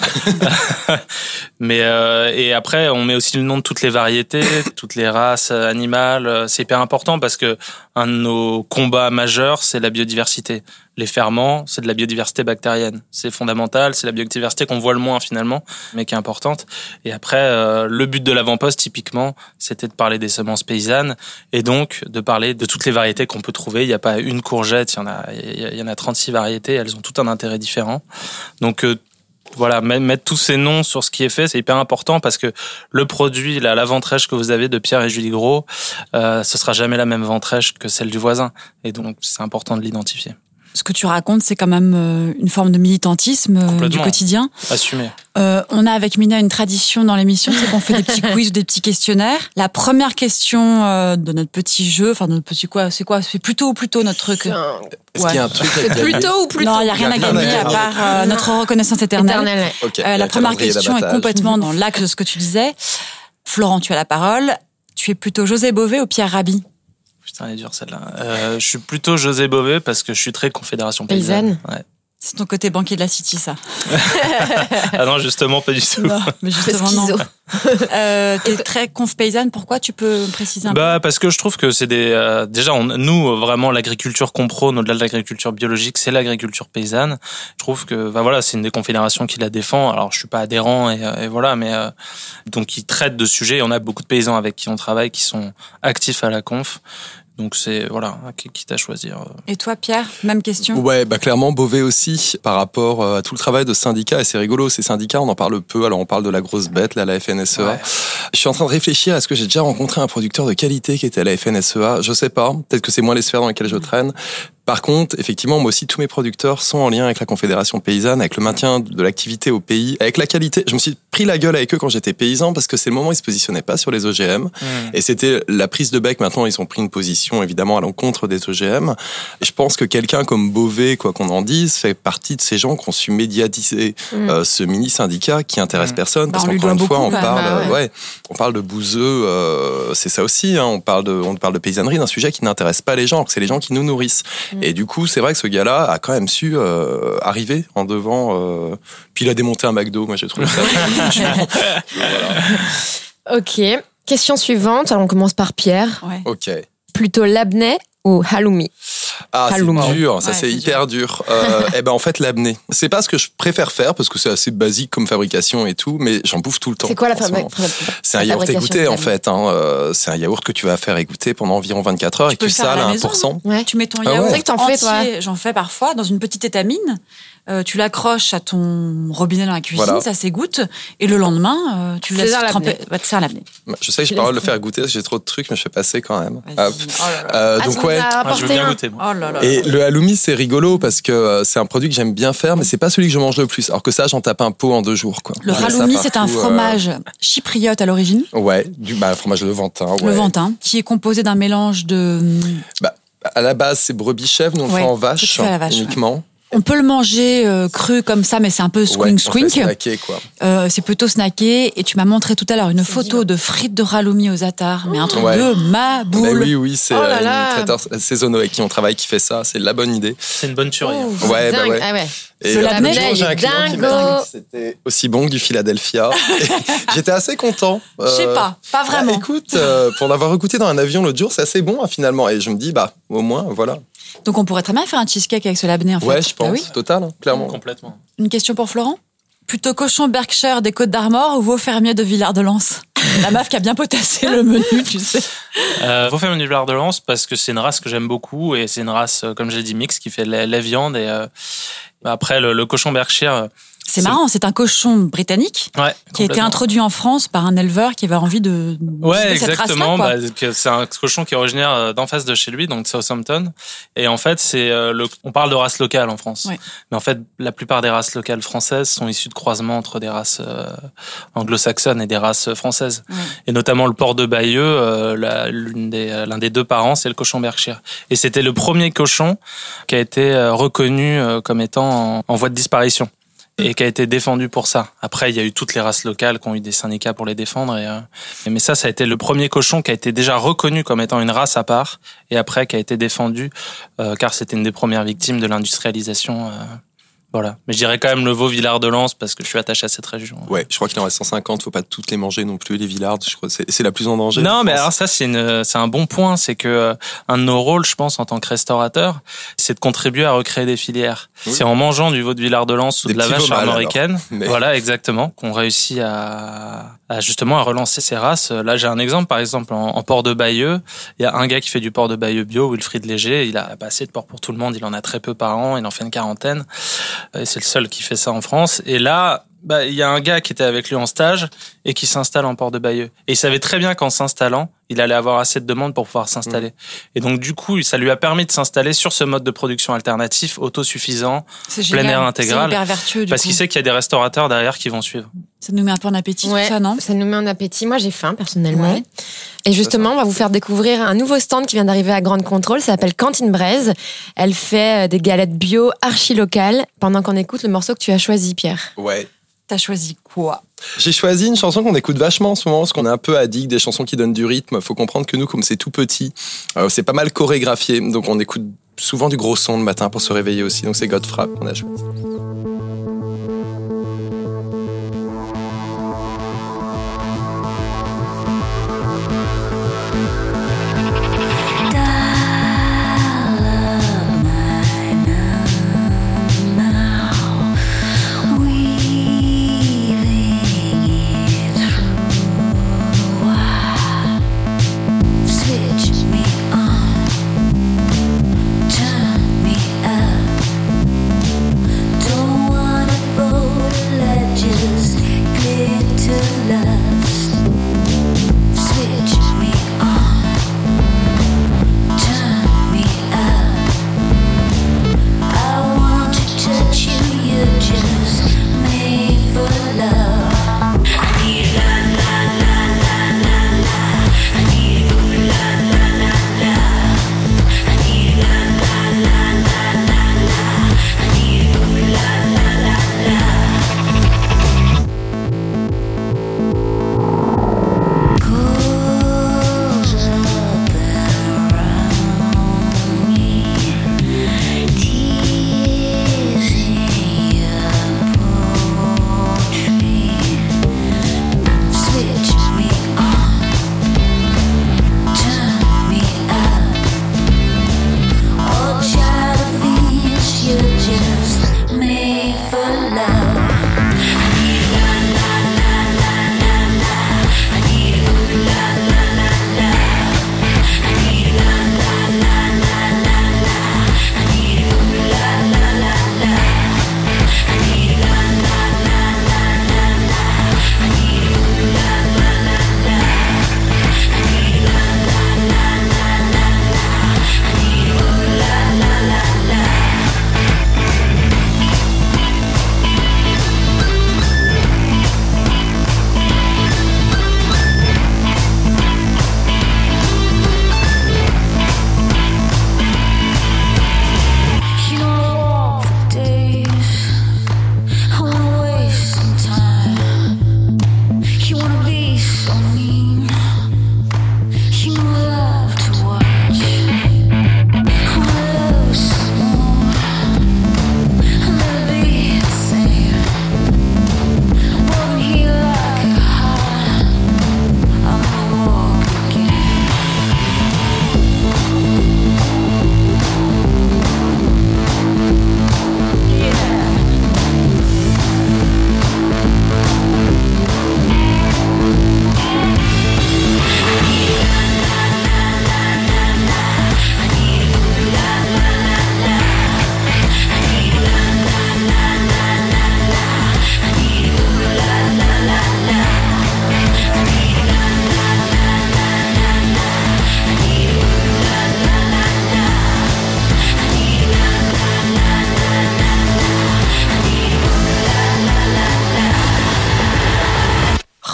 Mais euh, et après, on met aussi le nom de toutes les variétés, toutes les races animales. C'est hyper important parce que un de nos combats majeurs, c'est la biodiversité. Les ferments, c'est de la biodiversité bactérienne. C'est fondamental, c'est la biodiversité qu'on voit le moins finalement, mais qui est importante. Et après, euh, le but de l'avant-poste, typiquement, c'était de parler des semences paysannes et donc de parler de toutes les variétés qu'on peut trouver. Il n'y a pas une courgette, il y en a, il y en a trente-six variétés, elles ont tout un intérêt différent. Donc, euh, voilà, mettre tous ces noms sur ce qui est fait, c'est hyper important parce que le produit, la, la ventrèche que vous avez de Pierre et Julie Gros, euh, ce sera jamais la même ventrèche que celle du voisin. Et donc, c'est important de l'identifier. Ce que tu racontes, c'est quand même une forme de militantisme du quotidien. Assumé. Euh, on a avec Mina une tradition dans l'émission, c'est qu'on fait des petits quiz ou des petits questionnaires. La première question euh, de notre petit jeu, enfin de notre petit quoi, c'est quoi ? C'est plutôt ou plutôt notre truc. Est-ce ouais. qu'il y a un truc à C'est plutôt ou plutôt ? Non, il n'y a rien à gagner à part euh, notre reconnaissance éternelle. éternelle. Okay, euh, la première question est complètement dans l'axe de ce que tu disais. Florent, tu as la parole. Tu es plutôt José Bové ou Pierre Rabhi ? Putain, elle est dure celle-là. Euh, je suis plutôt José Bové parce que je suis très Confédération Paysanne. Ouais. C'est ton côté banquier de la City, ça. Ah non, justement, pas du tout. Non, mais justement, non. euh, t'es très conf paysanne, pourquoi ? Tu peux préciser un bah, peu ? Parce que je trouve que c'est des... Euh, déjà, on, nous, vraiment, l'agriculture qu'on prône, au-delà de l'agriculture biologique, c'est l'agriculture paysanne. Je trouve que bah, voilà, c'est une des confédérations qui la défend. Alors, je suis pas adhérent, et, et voilà, mais... Euh, donc, qui traite de sujets. On a beaucoup de paysans avec qui on travaille, qui sont actifs à la conf. Donc c'est voilà, quitte à choisir. Et toi Pierre, même question ? Ouais, bah clairement Bové aussi par rapport à tout le travail de syndicats, et c'est rigolo, ces syndicats on en parle peu, alors on parle de la grosse bête là, la F N S E A. Ouais. Je suis en train de réfléchir, est-ce que j'ai déjà rencontré un producteur de qualité qui était à la F N S E A ? Je sais pas, peut-être que c'est moins les sphères dans lesquelles je traîne. Par contre, effectivement, moi aussi, tous mes producteurs sont en lien avec la Confédération Paysanne, avec le maintien de l'activité au pays, avec la qualité. Je me suis pris la gueule avec eux quand j'étais paysan parce que c'est le moment où ils se positionnaient pas sur les O G M. Mmh. Et c'était la prise de bec. Maintenant, ils ont pris une position évidemment à l'encontre des O G M. Et je pense que quelqu'un comme Beauvais, quoi qu'on en dise, fait partie de ces gens qui ont su médiatiser mmh. euh, ce mini-syndicat qui intéresse mmh. personne. Parce bah, qu'encore une fois, on parle, bah, ouais. ouais, on parle de bouseux, euh, c'est ça aussi, hein, on parle de, on parle de paysannerie, d'un sujet qui n'intéresse pas les gens, alors que c'est les gens qui nous nourrissent. Mmh. Et du coup, c'est vrai que ce gars-là a quand même su euh, arriver en devant, euh, puis il a démonté un McDo, moi j'ai trouvé ça. Voilà. Ok, question suivante, alors on commence par Pierre. Ouais. Ok. Plutôt l'abnais ou halloumi? Ah, halloumi. C'est dur, ça ouais, c'est, c'est hyper dur. dur. Euh, eh ben en fait l'abnais. C'est pas ce que je préfère faire parce que c'est assez basique comme fabrication et tout, mais j'en bouffe tout le temps. C'est quoi la fabrication? C'est un yaourt égoutté en fait. Hein. Euh, c'est un yaourt que tu vas faire égoutter pendant environ vingt-quatre heures tu et que tu sales à un pour cent. Ouais. Tu mets ton ah yaourt ouais. que t'en entier, fais, toi. J'en fais parfois dans une petite étamine. Euh, tu l'accroches à ton robinet dans la cuisine, voilà. Ça s'égoutte, et le lendemain, euh, tu le laisses tremper. Va te faire l'apnée. Je sais que j'ai pas le droit de le faire goûter parce que j'ai trop de trucs, mais je fais passer quand même. Oh là là. Euh, ah, donc ouais. Ah, je veux bien goûter. Moi. Oh là là. Et le halloumi, c'est rigolo parce que euh, c'est un produit que j'aime bien faire, mais c'est pas celui que je mange le plus. Alors que ça, j'en tape un pot en deux jours, quoi. Le halloumi, c'est un fromage euh... chypriote à l'origine. Ouais, du bah, fromage levantin. Ouais. Levantin, qui est composé d'un mélange de. Bah, à la base, c'est brebis chèvre, nous on le ouais, fait en vache, à la vache uniquement. Ouais. On peut le manger euh, cru comme ça, mais c'est un peu squink squink. Ouais, snacké, quoi. Euh, c'est plutôt snacké. Et tu m'as montré tout à l'heure une c'est photo bien. de frites de halloumi aux attards, mais un truc ouais. de ma boule. Mais oui, oui, c'est oh là là. une traiteur saisonneau avec qui on travaille qui fait ça. C'est la bonne idée. C'est une bonne tuerie. Oh, ouais, bah ouais. Ah ouais. Et l'autre jour, j'ai un client qui m'a dit que c'était aussi bon que du Philadelphia. J'étais assez content. Je sais euh, pas, pas vraiment. Bah, écoute, euh, pour l'avoir goûté dans un avion l'autre jour, c'est assez bon hein, finalement. Et je me dis, bah, au moins, voilà. Donc on pourrait très bien faire un cheesecake avec ce labné en fait. Ouais, je pense, ah oui total, hein, clairement. Complètement. Une question pour Florent. Plutôt cochon Berkshire des Côtes d'Armor ou veau fermier de Villard-de-Lans? La meuf qui a bien potassé le menu, tu sais. Euh, veau fermier de Villard-de-Lans parce que c'est une race que j'aime beaucoup et c'est une race, comme j'ai dit, mixte qui fait la, la viande et euh, après le, le cochon Berkshire. C'est, c'est marrant, c'est un cochon britannique ouais, qui a été introduit en France par un éleveur qui avait envie de. Ouais, de cette exactement. race-là, bah, c'est un cochon qui est originaire d'en face de chez lui, donc Southampton. Et en fait, c'est le. On parle de race locale en France, ouais. mais en fait, la plupart des races locales françaises sont issues de croisements entre des races euh, anglo-saxonnes et des races françaises. Ouais. Et notamment le port de Bayeux, euh, la, l'une des, l'un des deux parents, c'est le cochon Berkshire. Et c'était le premier cochon qui a été reconnu comme étant en, en voie de disparition. Et qui a été défendu pour ça. Après, il y a eu toutes les races locales qui ont eu des syndicats pour les défendre. Et, euh... Mais ça, ça a été le premier cochon qui a été déjà reconnu comme étant une race à part, et après qui a été défendu, euh, car c'était une des premières victimes de l'industrialisation. Euh... Voilà. Mais je dirais quand même le veau Villard-de-Lans parce que je suis attaché à cette région. Ouais, je crois qu'il en reste cent cinquante. Faut pas toutes les manger non plus, les Villards. Je crois que c'est, c'est la plus en danger. Non, mais alors ça, c'est une, c'est un bon point. C'est que un de nos rôles, je pense, en tant que restaurateur, c'est de contribuer à recréer des filières. Oui. C'est en mangeant du veau de Villard-de-Lans ou des de la vache armoricaine. Mais... Voilà, exactement, qu'on réussit à, à justement à relancer ces races. Là, j'ai un exemple, par exemple, en, en port de Bayeux. Il y a un gars qui fait du port de Bayeux bio, Wilfried Léger. Il a pas assez de porc pour tout le monde. Il en a très peu par an. Il en fait une quarantaine. Et c'est le seul qui fait ça en France. Et là, bah, il y a un gars qui était avec lui en stage et qui s'installe en port de Bayeux. Et il savait très bien qu'en s'installant, il allait avoir assez de demandes pour pouvoir s'installer. Mmh. Et donc, du coup, ça lui a permis de s'installer sur ce mode de production alternatif, autosuffisant, plein air intégral. C'est hyper vertueux, du parce coup. qu'il sait qu'il y a des restaurateurs derrière qui vont suivre. Ça nous met un peu en appétit, ouais, tout ça, non? Ça nous met en appétit. Moi, j'ai faim, personnellement. Ouais. Et justement, on va vous faire découvrir un nouveau stand qui vient d'arriver à Grande Contrôle. Ça s'appelle Cantine Braise. Elle fait des galettes bio archi-locales. Pendant qu'on écoute le morceau que tu as choisi, Pierre. Ouais. T'as choisi quoi? J'ai choisi une chanson qu'on écoute vachement en ce moment, parce qu'on est un peu addict des chansons qui donnent du rythme. Faut comprendre que nous, comme c'est tout petit, euh, c'est pas mal chorégraphié. Donc on écoute souvent du gros son le matin pour se réveiller aussi. Donc c'est Godfrap qu'on a choisi. Turn me up.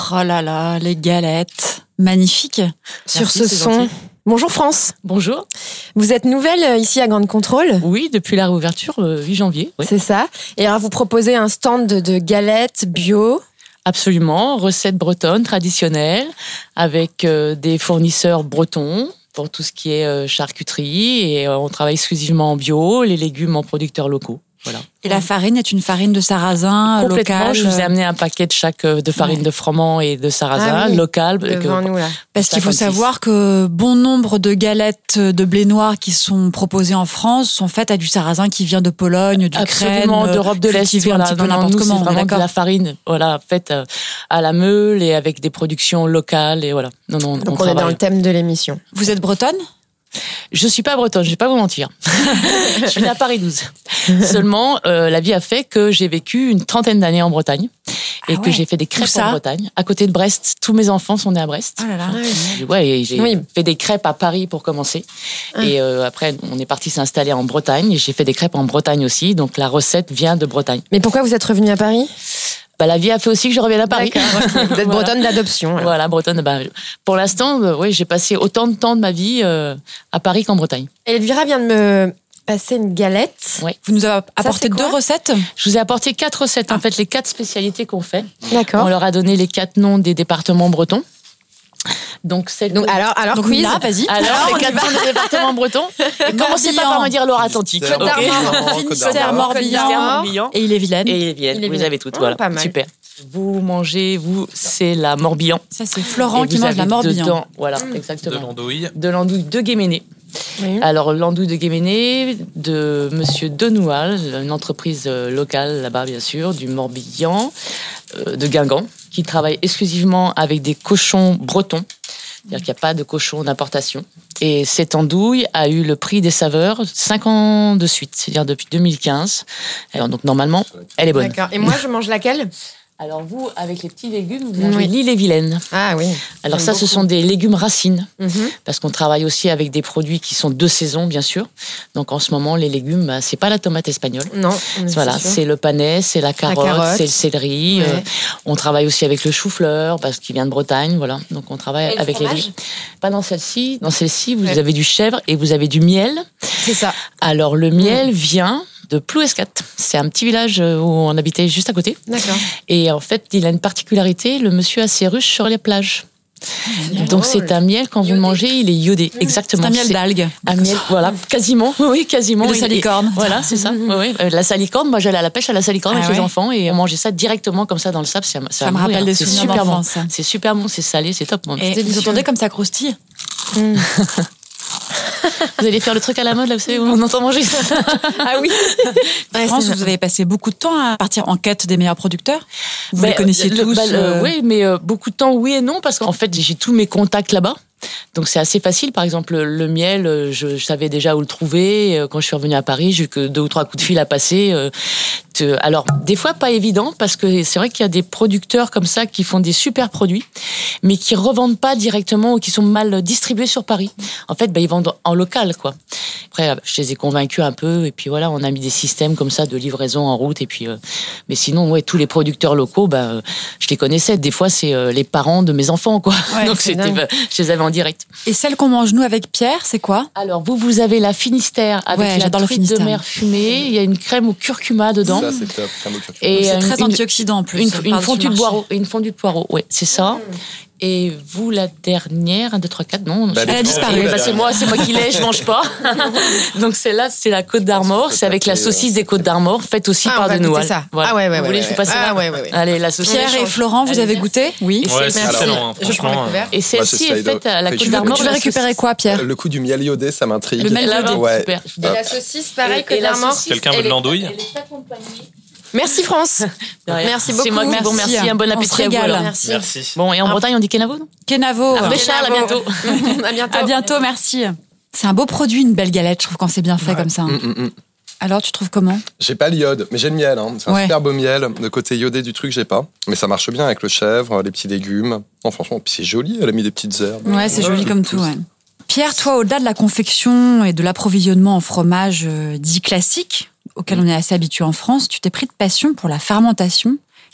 Oh là là, les galettes. Magnifique. Sur Merci, ce c'est son. gentil. Bonjour France. Bonjour. Vous êtes nouvelle euh, ici à Grande Contrôle. Oui, depuis la réouverture, euh, huit janvier. Oui. C'est ça. Et alors vous proposez un stand de, de galettes bio. Absolument, recettes bretonnes traditionnelles avec euh, des fournisseurs bretons pour tout ce qui est euh, charcuterie et euh, on travaille exclusivement en bio, les légumes en producteurs locaux. Voilà. Et la farine est une farine de sarrasin Complètement, locale. je vous ai amené un paquet de chaque euh, de farine Ouais. de froment et de sarrasin Ah oui, local. Devant que- nous là. Parce qu'il faut cinquante-six. savoir que bon nombre de galettes de blé noir qui sont proposées en France sont faites à du sarrasin qui vient de Pologne, d'Ukraine, Absolument, d'Europe de l'Est. cultivé Voilà. un petit peu Non, non, n'importe nous, comment. c'est on est vraiment de d'accord. la farine, voilà, faite euh, à la meule et avec des productions locales et voilà. Non, non, Donc on on, est dans travaille. le thème de l'émission. Vous êtes bretonne? Je suis pas bretonne, je vais pas vous mentir. Je suis née à Paris douze. Seulement, euh, la vie a fait que j'ai vécu une trentaine d'années en Bretagne et Ah que ouais. j'ai fait des crêpes Où ça en Bretagne, à côté de Brest. Tous mes enfants sont nés à Brest. Oh là là. Ouais, et j'ai Oui. fait des crêpes à Paris pour commencer. Ah. Et euh, après, on est parti s'installer en Bretagne. Et j'ai fait des crêpes en Bretagne aussi. Donc la recette vient de Bretagne. Mais pourquoi vous êtes revenue à Paris? Bah, la vie a fait aussi que je revienne à Paris. D'accord, ok. Vous êtes Voilà. bretonne d'adoption. alors. Voilà, bretonne. Bah, pour l'instant, euh, oui, j'ai passé autant de temps de ma vie euh, à Paris qu'en Bretagne. Et Elvira vient de me passer une galette. Ouais. Vous nous avez c'est apporté quoi deux recettes. Je vous ai apporté quatre recettes, en fait, les quatre spécialités qu'on fait. D'accord. On leur a donné les quatre noms des départements bretons. Donc, celle Donc alors, alors Donc quiz. Mila, vas-y. Alors, on les y quatre va. noms des départements bretons. Et commencez pas par me dire Loire-Atlantique. Finistère, ok Morbihan, Côte Finistère, d'Armor. Morbihan. Finistère, Morbihan. Et il est vilaine. Et les Vienne. Il est Vous Vienne. avez toutes, Oh, voilà. pas mal. Super. Vous mangez, vous, c'est la Morbihan. Ça, c'est Florent Et qui vous mange la avez Morbihan. dedans, voilà, De exactement. l'andouille. De l'andouille de Guéméné. Oui. Alors, l'andouille de Guéméné, de Monsieur Denoual, une entreprise euh, locale là-bas, bien sûr, du Morbihan, euh, de Guingamp, qui travaille exclusivement avec des cochons bretons. C'est-à-dire qu'il n'y a pas de cochon d'importation. Et cette andouille a eu le prix des saveurs cinq ans de suite, c'est-à-dire depuis deux mille quinze. Alors, donc, normalement, elle est bonne. D'accord. Et moi, je mange laquelle? Alors, vous, avec les petits légumes, vous avez Oui. l'île-et-Vilaine. Ah oui. Alors, J'aime ça, ce beaucoup. sont des légumes racines. Mhm. Parce qu'on travaille aussi avec des produits qui sont de saison, bien sûr. Donc en ce moment, les légumes, bah, c'est pas la tomate espagnole. Non. Voilà, c'est sûr. c'est le panais, c'est la carotte, carotte. c'est le céleri. Ouais. Euh, on travaille aussi avec le chou-fleur parce qu'il vient de Bretagne, voilà. Donc on travaille Et le avec les fromage légumes. Pas dans celle-ci. Dans celle-ci, vous Ouais. avez du chèvre et vous avez du miel. C'est ça. Alors le miel vient de Plouescat. C'est un petit village où on habitait juste à côté. D'accord. Et en fait, il a une particularité. Le monsieur a ses ruches sur les plages. Donc c'est un miel, quand vous le mangez, il est iodé. Exactement. C'est un miel d'algues. Un miel, voilà, quasiment, oui, quasiment. Et de Il est- salicorne. Voilà, c'est ça. Oui, oui. Euh, La salicorne, moi j'allais à la pêche à la salicorne Ah avec ouais. les enfants et on mangeait ça directement comme ça dans le sable. Ça, Ça me rappelle des souvenirs super bon. d'enfance, ça. C'est super bon, c'est salé, c'est top. Et délicieux. vous entendez comme ça croustille? Vous allez faire le truc à la mode là, vous savez, où on entend manger ça. Ah oui. Ouais, France, c'est- vous avez passé beaucoup de temps à partir en quête des meilleurs producteurs. Vous les Ben, connaissiez le- tous. bah, le- euh, Oui, mais euh, beaucoup de temps, oui et non, parce qu'en fait, j'ai tous mes contacts là-bas. Donc c'est assez facile. Par exemple, le, le miel, euh, je, je savais déjà où le trouver. Euh, Quand je suis revenue à Paris, j'ai eu que deux ou trois coups de fil à passer. euh, te- Alors, des fois, pas évident, parce que c'est vrai qu'il y a des producteurs comme ça qui font des super produits, mais qui revendent pas directement ou qui sont mal distribués sur Paris. En fait, ben, ils vendent en local, quoi. Après, je les ai convaincus un peu, et puis voilà, on a mis des systèmes comme ça de livraison en route. Et puis, euh, mais sinon, ouais, tous les producteurs locaux, ben, euh, je les connaissais. Des fois, c'est euh, les parents de mes enfants, quoi. Ouais, Donc c'est c'était, dingue. ben, je les avais en direct. Et celle qu'on mange nous avec Pierre, c'est quoi? Alors vous, vous avez la Finistère avec Ouais, la j'adore le truite de Finistère. mer fumée. Il y a une crème au curcuma dedans. Ça, c'est top. Crème au curcuma. Et C'est une- très une- antioxydant en plus. Une, ça une part fondue du de marché. poireau, une fondue de poireau, ouais, c'est ça. Et vous, la dernière, un, deux, trois, quatre, non. Bah, je- Elle a disparu. Eh ben, la c'est dernière. moi, c'est moi qui l'ai, je mange pas. Donc celle-là, c'est la Côte d'Armor, c'est avec la saucisse des Côtes d'Armor, faite aussi Ah, on par va de goûter Noual. ça. Voilà. Ah ouais, ouais, Vous ouais, voulez, ouais. je vous passe Ah ça ouais, ouais, ouais. Allez, la saucisse. Pierre et Florent, vous Allez, avez merci. goûté? Oui. Et Ouais, c'est- c'est merci. excellent, hein, Je prends le franchement. couvert. Et celle-ci Moi, est c'est faite à la Tu Côte veux- d'Armor. Tu veux la récupérer saucisse. quoi, Pierre? Le coup du miel iodé, ça m'intrigue. Le miel Là, iodé. Ouais. super. Et la saucisse, pareil, Et- que et la d'Armor. saucisse, Quelqu'un veut elle de est- l'andouille elle est accompagnée. Merci France. De rien. Merci C'est beaucoup. moi qui vous Merci. remercie. Un bon On se appétit à vous. régale. alors. Merci. Merci. Bon, et en Ah. Bretagne, on dit Kenavo, non? Kenavo. Ah, Béchal, à bientôt. À bientôt. À bientôt, merci. C'est un beau produit, une belle galette, je trouve, quand c'est bien fait comme ça. Mm, mm, mm. Alors, tu trouves comment? J'ai pas l'iode, mais j'ai le miel. Hein. C'est un Ouais. super beau miel. Le côté iodé du truc, j'ai pas. Mais ça marche bien avec le chèvre, les petits légumes. Non, franchement, puis c'est joli, elle a mis des petites herbes. Ouais, c'est joli comme tout, ouais. Pierre, toi, au-delà de la confection et de l'approvisionnement en fromage euh, dit classique, auquel on est assez habitué en France, tu t'es pris de passion pour la fermentation,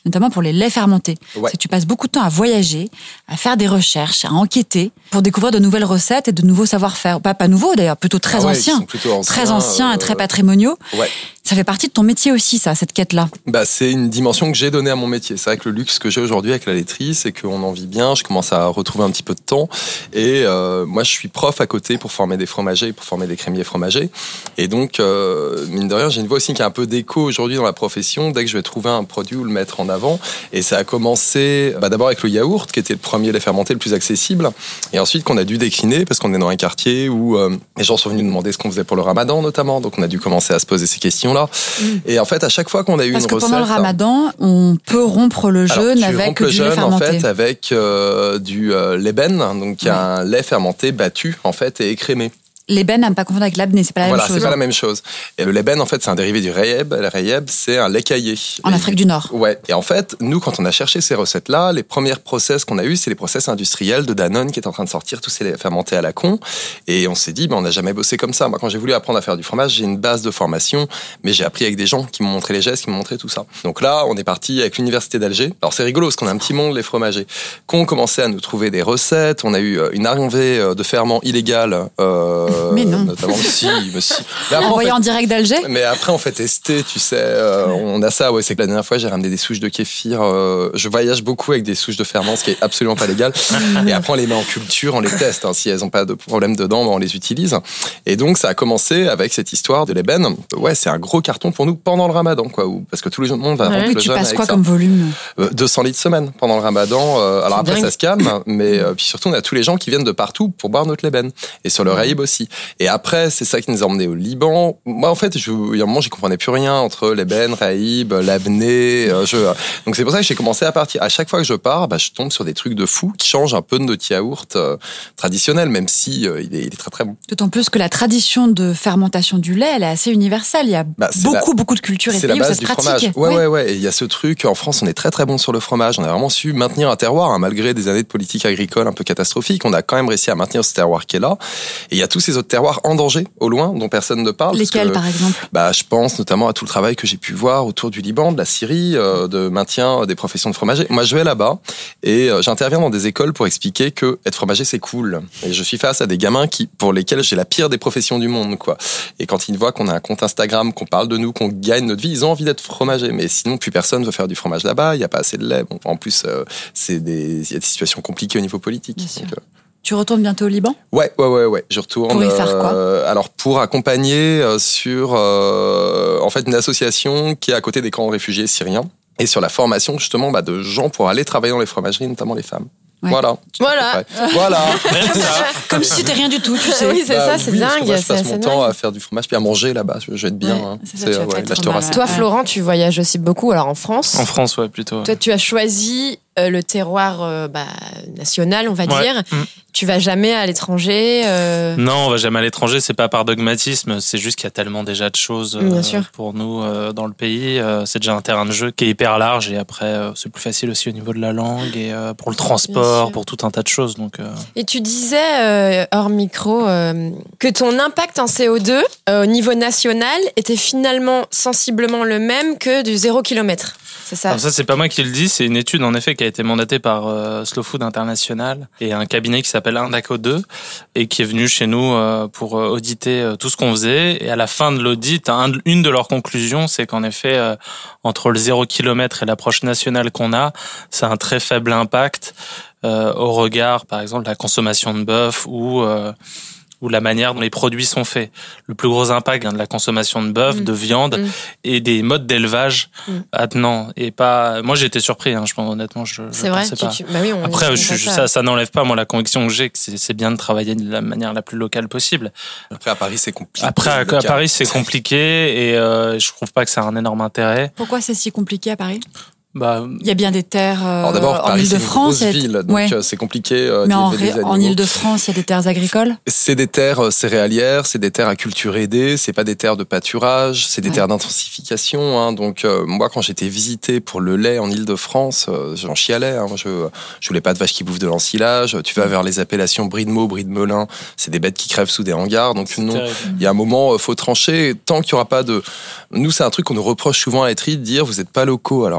notamment pour les laits fermentés. Ouais. C'est que tu passes beaucoup de temps à voyager, à faire des recherches, à enquêter pour découvrir de nouvelles recettes et de nouveaux savoir-faire. Pas, pas nouveaux d'ailleurs, plutôt très Ah ouais, anciens. qui sont plutôt anciens. Très anciens euh, et très patrimoniaux. Ouais. Ça fait partie de ton métier aussi, ça, cette quête-là. Bah, c'est une dimension que j'ai donnée à mon métier. C'est vrai que le luxe que j'ai aujourd'hui avec la laiterie, c'est qu'on en vit bien. Je commence à retrouver un petit peu de temps. Et euh, moi, je suis prof à côté pour former des fromagers, pour former des crémiers fromagers. Et donc, euh, mine de rien, j'ai une voix aussi qui a un peu d'écho aujourd'hui dans la profession. Dès que je vais trouver un produit ou le mettre en avant. Et ça a commencé bah, d'abord avec le yaourt, qui était le premier lait fermenté le plus accessible. Et ensuite, qu'on a dû décliner parce qu'on est dans un quartier où euh, les gens sont venus nous demander ce qu'on faisait pour le ramadan, notamment. Donc, on a dû commencer à se poser ces questions-là. Mmh. Et en fait, à chaque fois qu'on a eu Parce une recette... Parce que pendant le ramadan, on peut rompre le jeûne alors, tu avec rompes le du jeûne, lait fermenté. en fait, avec euh, du euh, leben, donc il y a un lait fermenté battu, en fait, et écrémé. L'ébène, à ne pas confondre avec l'abné, c'est pas la voilà, même chose. c'est pas la même chose. Et le leben, en fait, c'est un dérivé du rayeb. Le rayeb, c'est un lait caillé. En et, Afrique du Nord. Ouais. Et en fait, nous, quand on a cherché ces recettes-là, les premières process qu'on a eues, c'est les process industriels de Danone qui est en train de sortir tous ces laits fermentés à la con. Et on s'est dit, ben, on n'a jamais bossé comme ça. Moi, quand j'ai voulu apprendre à faire du fromage, j'ai une base de formation, mais j'ai appris avec des gens qui m'ont montré les gestes, qui m'ont montré tout ça. Donc là, on est parti avec l'université d'Alger. Alors c'est rigolo parce qu'on a un petit monde, les fromagers, qui ont commencé à nous trouver des recettes. On a eu une arrivée de ferment illégal, euh, mais non. notamment Si, mais si. Mais après, envoyé en, fait, en direct d'Alger. Mais après, on fait tester, tu sais. Euh, on a ça, ouais. C'est que la dernière fois, j'ai ramené des souches de kéfir. Euh, je voyage beaucoup avec des souches de ferment, ce qui est absolument pas légal. Et après, on les met en culture, on les teste. Hein, si elles ont pas de problème dedans, on les utilise. Et donc, ça a commencé avec cette histoire de l'ébène. Ouais, c'est un gros carton pour nous pendant le ramadan, quoi. Parce que tout le monde va ouais, rompre oui, le tu jeûne passes avec quoi ça. comme volume? euh, deux cents litres semaine pendant le ramadan. Euh, alors après, dingue. ça se calme. Mais euh, puis surtout, on a tous les gens qui viennent de partout pour boire notre lébène. Et sur le raïb aussi. Et après, c'est ça qui nous a emmenés au Liban. Moi, en fait, je, il y a un moment, j'y comprenais plus rien entre l'ébène, raïb, l'abné. Euh, je, donc c'est pour ça que j'ai commencé à partir. À chaque fois que je pars, bah, je tombe sur des trucs de fou qui changent un peu de notre yaourt euh, traditionnel, même si euh, il, est, il est très très bon. D'autant plus que la tradition de fermentation du lait, elle est assez universelle. Il y a bah, beaucoup, la, beaucoup de cultures et de pays pays où ça base se du pratique. Fromage. Ouais, oui. ouais, ouais. Et il y a ce truc. En France, on est très très bon sur le fromage. On a vraiment su maintenir un terroir, hein, malgré des années de politique agricole un peu catastrophique. On a quand même réussi à maintenir ce terroir qui est là. Et il y a tous ces autres terroirs en danger, au loin, dont personne ne parle. Lesquels, que, par exemple? Bah, je pense notamment à tout le travail que j'ai pu voir autour du Liban, de la Syrie, euh, de maintien des professions de fromager. Moi, je vais là-bas et euh, j'interviens dans des écoles pour expliquer que être fromager, c'est cool. Et je suis face à des gamins qui, pour lesquels j'ai la pire des professions du monde, quoi. Et quand ils voient qu'on a un compte Instagram, qu'on parle de nous, qu'on gagne notre vie, ils ont envie d'être fromager. Mais sinon, plus personne veut faire du fromage là-bas. Il y a pas assez de lait. Bon, en plus, euh, c'est des, il y a des situations compliquées au niveau politique. Donc, euh, Tu retournes bientôt au Liban? Ouais, ouais, ouais, ouais. Je retourne. Pour y faire quoi? euh, Alors pour accompagner euh, sur euh, en fait une association qui est à côté des camps de réfugiés syriens et sur la formation justement bah, de gens pour aller travailler dans les fromageries, notamment les femmes. Ouais. Voilà. Voilà. Voilà. Comme si c'était rien du tout, tu sais. Oui, c'est Bah ça, c'est oui, parce que dingue. moi, je c'est passe assez mon temps dingue. à faire du fromage puis à manger là-bas. Je vais être bien. Ouais, hein. c'est ça, tu vas pas être là, je te trop mal, rassure. ouais. Toi, Florent, tu voyages aussi beaucoup, alors en France. En France, ouais, plutôt. Toi, tu as choisi euh, le terroir euh, bah, national, on va Ouais. dire. Mm. Tu vas jamais à l'étranger. euh, Non, on va jamais à l'étranger, c'est pas par dogmatisme, c'est juste qu'il y a tellement déjà de choses euh, Bien sûr. pour nous euh, dans le pays. Euh, c'est déjà un terrain de jeu qui est hyper large et après, euh, c'est plus facile aussi au niveau de la langue et euh, pour le Bien transport, sûr. pour tout un tas de choses. Donc, euh, Et tu disais, euh, hors micro, euh, que ton impact en C O deux euh, au niveau national était finalement sensiblement le même que du zéro kilomètre. C'est ça? Alors ça, c'est pas moi qui le dis, c'est une étude en effet qui a été mandatée par euh, Slow Food International et un cabinet qui s'appelle Indaco deux et qui est venu chez nous euh, pour euh, auditer euh, tout ce qu'on faisait. Et à la fin de l'audit, un, une de leurs conclusions, c'est qu'en effet, euh, entre le zéro kilomètre et l'approche nationale qu'on a, ça a un très faible impact euh, au regard, par exemple, de la consommation de bœuf ou euh, ou la manière dont les produits sont faits. Le plus gros impact vient de la consommation de bœuf, Mmh. de viande Mmh. et des modes d'élevage Mmh. attenants. Et pas. Moi, j'ai été surpris. Hein, je pense honnêtement, je. je C'est vrai. pensais Tu, pas. tu- Bah oui, on Après, on je, voit je- ça. ça, ça n'enlève pas moi la conviction que j'ai que c'est, c'est bien de travailler de la manière la plus locale possible. Après à Paris c'est compliqué. Après, à, à local. Paris, c'est compliqué et euh, je trouve pas que ça a un énorme intérêt. Pourquoi c'est si compliqué à Paris? Bah, Il y a bien des terres euh, Alors d'abord en Paris c'est une Île-de-France. grosse il y a- ville donc ouais. euh, c'est compliqué euh, Mais en, d'élever des ré- en animaux. Île-de-France, il y a des terres agricoles. C'est des terres euh, céréalières, c'est des terres à culture aidée, c'est pas des terres de pâturage, c'est des Ouais. terres d'intensification. Hein, donc euh, moi, quand j'étais visité pour le lait en Île-de-France, euh, j'en chialais. Hein, je je voulais pas de vaches qui bouffent de l'ensilage. Tu vas vers les appellations Brie de Meaux, Brie de Melun, c'est des bêtes qui crèvent sous des hangars. Donc c'est non, terrible. il y a un moment, euh, faut trancher. Tant qu'il y aura pas de, nous c'est un truc qu'on nous reproche souvent à la laiterie de dire vous êtes pas locaux. Alors encore une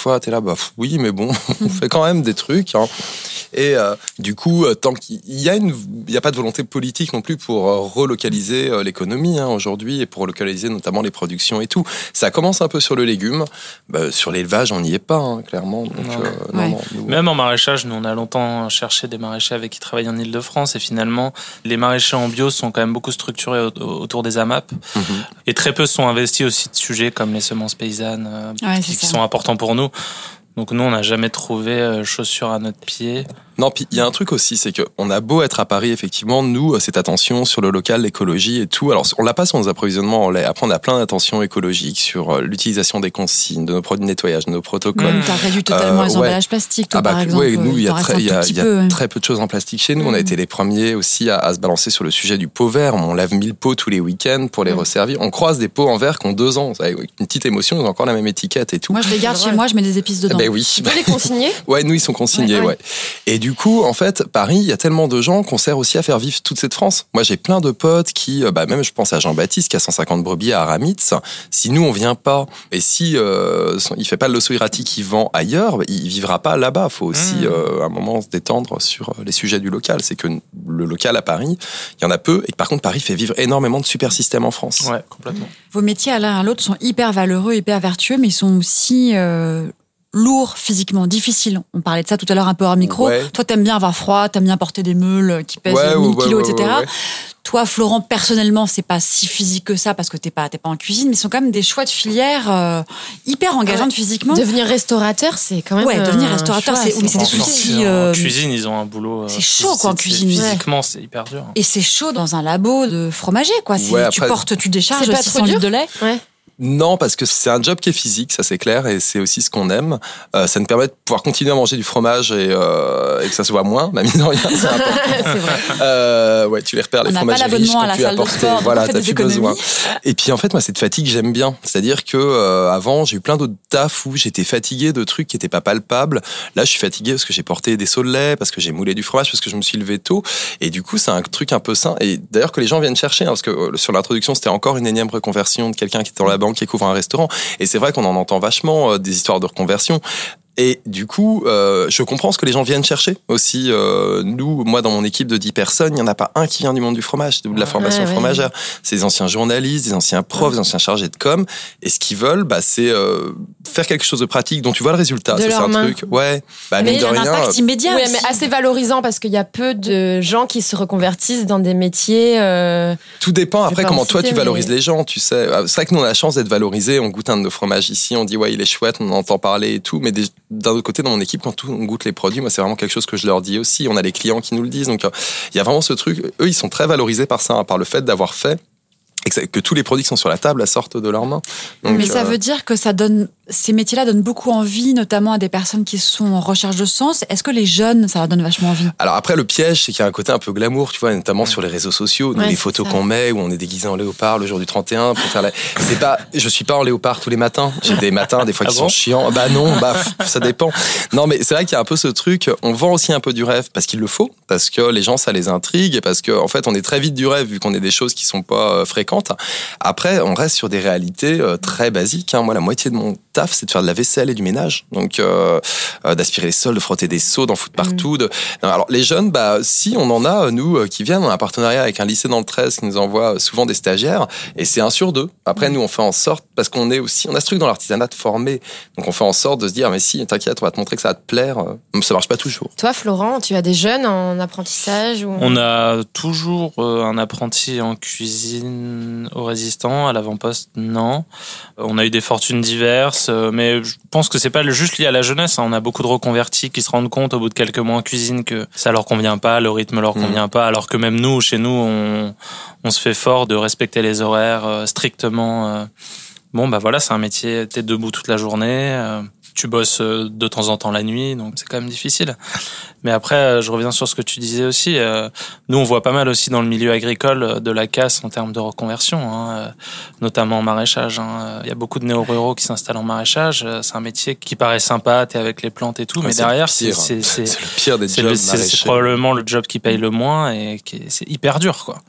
fois, t'es là, bah oui, mais bon, on fait quand même des trucs. Hein. Et euh, du coup, tant qu'il y a une, il y a pas de volonté politique non plus pour euh, relocaliser euh, l'économie hein, aujourd'hui et pour relocaliser notamment les productions et tout. Ça commence un peu sur le légume, bah, sur l'élevage, on n'y est pas hein, clairement. Donc, non. Euh, Ouais. non, non, nous, Même en maraîchage, nous on a longtemps cherché des maraîchers avec qui travaillent en Île-de-France et finalement les maraîchers en bio sont quand même beaucoup structurés autour des A M A P mm-hmm. et très peu sont investis aussi de sujets comme les semences paysannes euh, Ouais, qui, c'est qui ça. sont importants pour nous. Donc nous on n'a jamais trouvé euh, chaussure à notre pied. Non, puis il y a un truc aussi, c'est que on a beau être à Paris, effectivement, nous, cette attention sur le local, l'écologie et tout. Alors, on l'a pas sur nos approvisionnements en lait. Après, on a plein d'attentions écologiques sur l'utilisation des consignes, de nos produits de nettoyage, de nos protocoles. Mmh, t'as réduit totalement Euh, les ouais. emballages plastiques, toi, Ah bah, par exemple. ouais, nous, il y a, t'en restes très, un il y a, tout petit il y a peu, ouais. très peu de choses en plastique chez nous. On a Mmh. été les premiers aussi à, à se balancer sur le sujet du pot vert. On lave mille pots tous les week-ends pour les Mmh. resservir. On croise des pots en verre qui ont deux ans. Avec une petite émotion, ils ont encore la même étiquette et tout. Moi, je les garde C'est chez vrai. moi, je mets des épices dedans. Ben oui. Tu peux les consigner? Ouais, nous, ils sont consignés, Ouais, ouais. ouais. Et du coup, en fait, Paris, il y a tellement de gens qu'on sert aussi à faire vivre toute cette France. Moi, j'ai plein de potes qui, bah, même je pense à Jean-Baptiste qui a cent cinquante brebis à Aramitz. Si nous, on vient pas, et si euh, il fait pas le l'osso irati qu'il vend ailleurs, il vivra pas là-bas. Faut aussi, Mmh. euh, à un moment, se détendre sur les sujets du local. C'est que le local à Paris, il y en a peu. Et par contre, Paris fait vivre énormément de super systèmes en France. Ouais, complètement. Vos métiers à l'un à l'autre sont hyper valeureux, hyper vertueux, mais ils sont aussi euh, lourds physiquement, difficiles. On parlait de ça tout à l'heure un peu hors micro. Ouais. Toi, t'aimes bien avoir froid, t'aimes bien porter des meules qui pèsent Ouais, mille ouais, kilos, ouais, et cetera. ouais, ouais. Toi, Florent, personnellement, c'est pas si physique que ça parce que t'es pas, t'es pas en cuisine, mais ce sont quand même des choix de filière euh, hyper engageantes Ouais. physiquement. Devenir restaurateur, c'est quand même. Ouais, devenir un restaurateur, choix c'est- oui, assez c'est des En- soucis, en- euh, En cuisine, ils ont un boulot. euh, c'est chaud, quoi, en c'est- cuisine. Physiquement, c'est hyper dur. Et c'est chaud dans un labo de fromager, quoi. C'est- Ouais, tu après- portes, tu décharges C'est pas six trop cents dur litres de lait. Ouais. Non, parce que c'est un job qui est physique, ça c'est clair, et c'est aussi ce qu'on aime. Euh, ça nous permet de pouvoir continuer à manger du fromage et, euh, et que ça se voit moins, mais mine de rien, c'est important. C'est vrai. Euh, ouais, tu les repères, les On n'a pas fromages riches l'abonnement à qu'on la peut salle de apporter. sport, donc Voilà, on fait t'as des plus économies. besoin. Et puis en fait, moi, cette fatigue, j'aime bien. C'est-à-dire que euh, avant, j'ai eu plein d'autres tafs où j'étais fatigué de trucs qui étaient pas palpables. Là, je suis fatigué parce que j'ai porté des seaux de lait, parce que j'ai moulé du fromage, parce que je me suis levé tôt. Et du coup, c'est un truc un peu sain. Et d'ailleurs, que les gens viennent chercher, hein, parce que euh, sur l'introduction, c'était encore une énième reconversion de quelqu'un qui était dans la banque, qui couvre un restaurant. Et c'est vrai qu'on en entend vachement euh, des histoires de reconversion. Et du coup, euh, je comprends ce que les gens viennent chercher aussi. Euh, nous, moi, dans mon équipe de dix personnes, il n'y en a pas un qui vient du monde du fromage, de la formation Ouais, ouais. fromagère. C'est des anciens journalistes, des anciens profs, des anciens chargés de com. Et ce qu'ils veulent, bah, c'est euh, faire quelque chose de pratique dont tu vois le résultat. De Ça, c'est leurs un mains. truc. Ouais. Bah, Mais mine il y de a un rien, impact immédiat. Oui, aussi. mais assez valorisant parce qu'il y a peu de gens qui se reconvertissent dans des métiers. euh, tout dépend Je vais après pas comment en toi citer, tu valorises mais- les gens, tu sais. C'est vrai que nous on a la chance d'être valorisés, on goûte un de nos fromages ici, on dit ouais il est chouette, on en entend parler et tout, mais des- d'un autre côté dans mon équipe quand tout- on goûte les produits, moi c'est vraiment quelque chose que je leur dis aussi, on a les clients qui nous le disent, donc euh, il y a vraiment ce truc, eux ils sont très valorisés par ça, hein, par le fait d'avoir fait et que, ça- que tous les produits qui sont sur la table sortent de leurs mains. Donc, Mais ça euh, veut dire que ça donne, ces métiers-là donnent beaucoup envie, notamment à des personnes qui sont en recherche de sens. Est-ce que les jeunes, ça leur donne vachement envie? Alors après, le piège, c'est qu'il y a un côté un peu glamour, tu vois, notamment sur les réseaux sociaux, nous, Ouais, les c'est photos ça. qu'on met où on est déguisé en léopard le jour du trente et un pour faire la... C'est pas, je suis pas en léopard tous les matins. J'ai des matins, des fois, qui Ah sont bon chiants. Bah non, bah, pff, ça dépend. Non, mais c'est vrai qu'il y a un peu ce truc, on vend aussi un peu du rêve parce qu'il le faut, parce que les gens, ça les intrigue et parce que, en fait, on est très vite du rêve vu qu'on est des choses qui sont pas euh, fréquentes. Après, on reste sur des réalités euh, très basiques, hein. Moi, la moitié de mon taf, c'est de faire de la vaisselle et du ménage. Donc, euh, euh, d'aspirer les sols, de frotter des seaux, d'en foutre partout. De... Non, alors, les jeunes, bah, si on en a, nous, euh, qui viennent, on a un partenariat avec un lycée dans le treize qui nous envoie souvent des stagiaires, et c'est un sur deux. Après, nous, on fait en sorte, parce qu'on est aussi, on a ce truc dans l'artisanat de former. Donc, on fait en sorte de se dire, mais si, t'inquiète, on va te montrer que ça va te plaire. Ça marche pas toujours. Toi, Florent, tu as des jeunes en apprentissage ou... On a toujours euh, un apprenti en cuisine au résistant, à l'avant-poste, non. Euh, On a eu des fortunes diverses, euh, mais je pense que c'est pas juste lié à la jeunesse, hein. On a beaucoup de reconvertis qui se rendent compte au bout de quelques mois en cuisine que ça leur convient pas, le rythme leur Mmh. convient pas, alors que même nous, chez nous, on, on se fait fort de respecter les horaires euh, strictement. euh. Bon, bah voilà, c'est un métier, t'es debout toute la journée, euh, tu bosses euh, de temps en temps la nuit, donc c'est quand même difficile. Mais après, euh, je reviens sur ce que tu disais aussi. euh, Nous, on voit pas mal aussi dans le milieu agricole euh, de la casse en termes de reconversion, hein, euh, notamment en maraîchage, hein. Il y a beaucoup de néo-ruraux qui s'installent en maraîchage. euh, C'est un métier qui paraît sympa, t'es avec les plantes et tout, Ouais, mais c'est derrière, le c'est pire. c'est- c'est- C'est le pire des c'est jobs le- c'est- c'est maraîchers. probablement le job qui paye le moins et qui est, c'est hyper dur, quoi.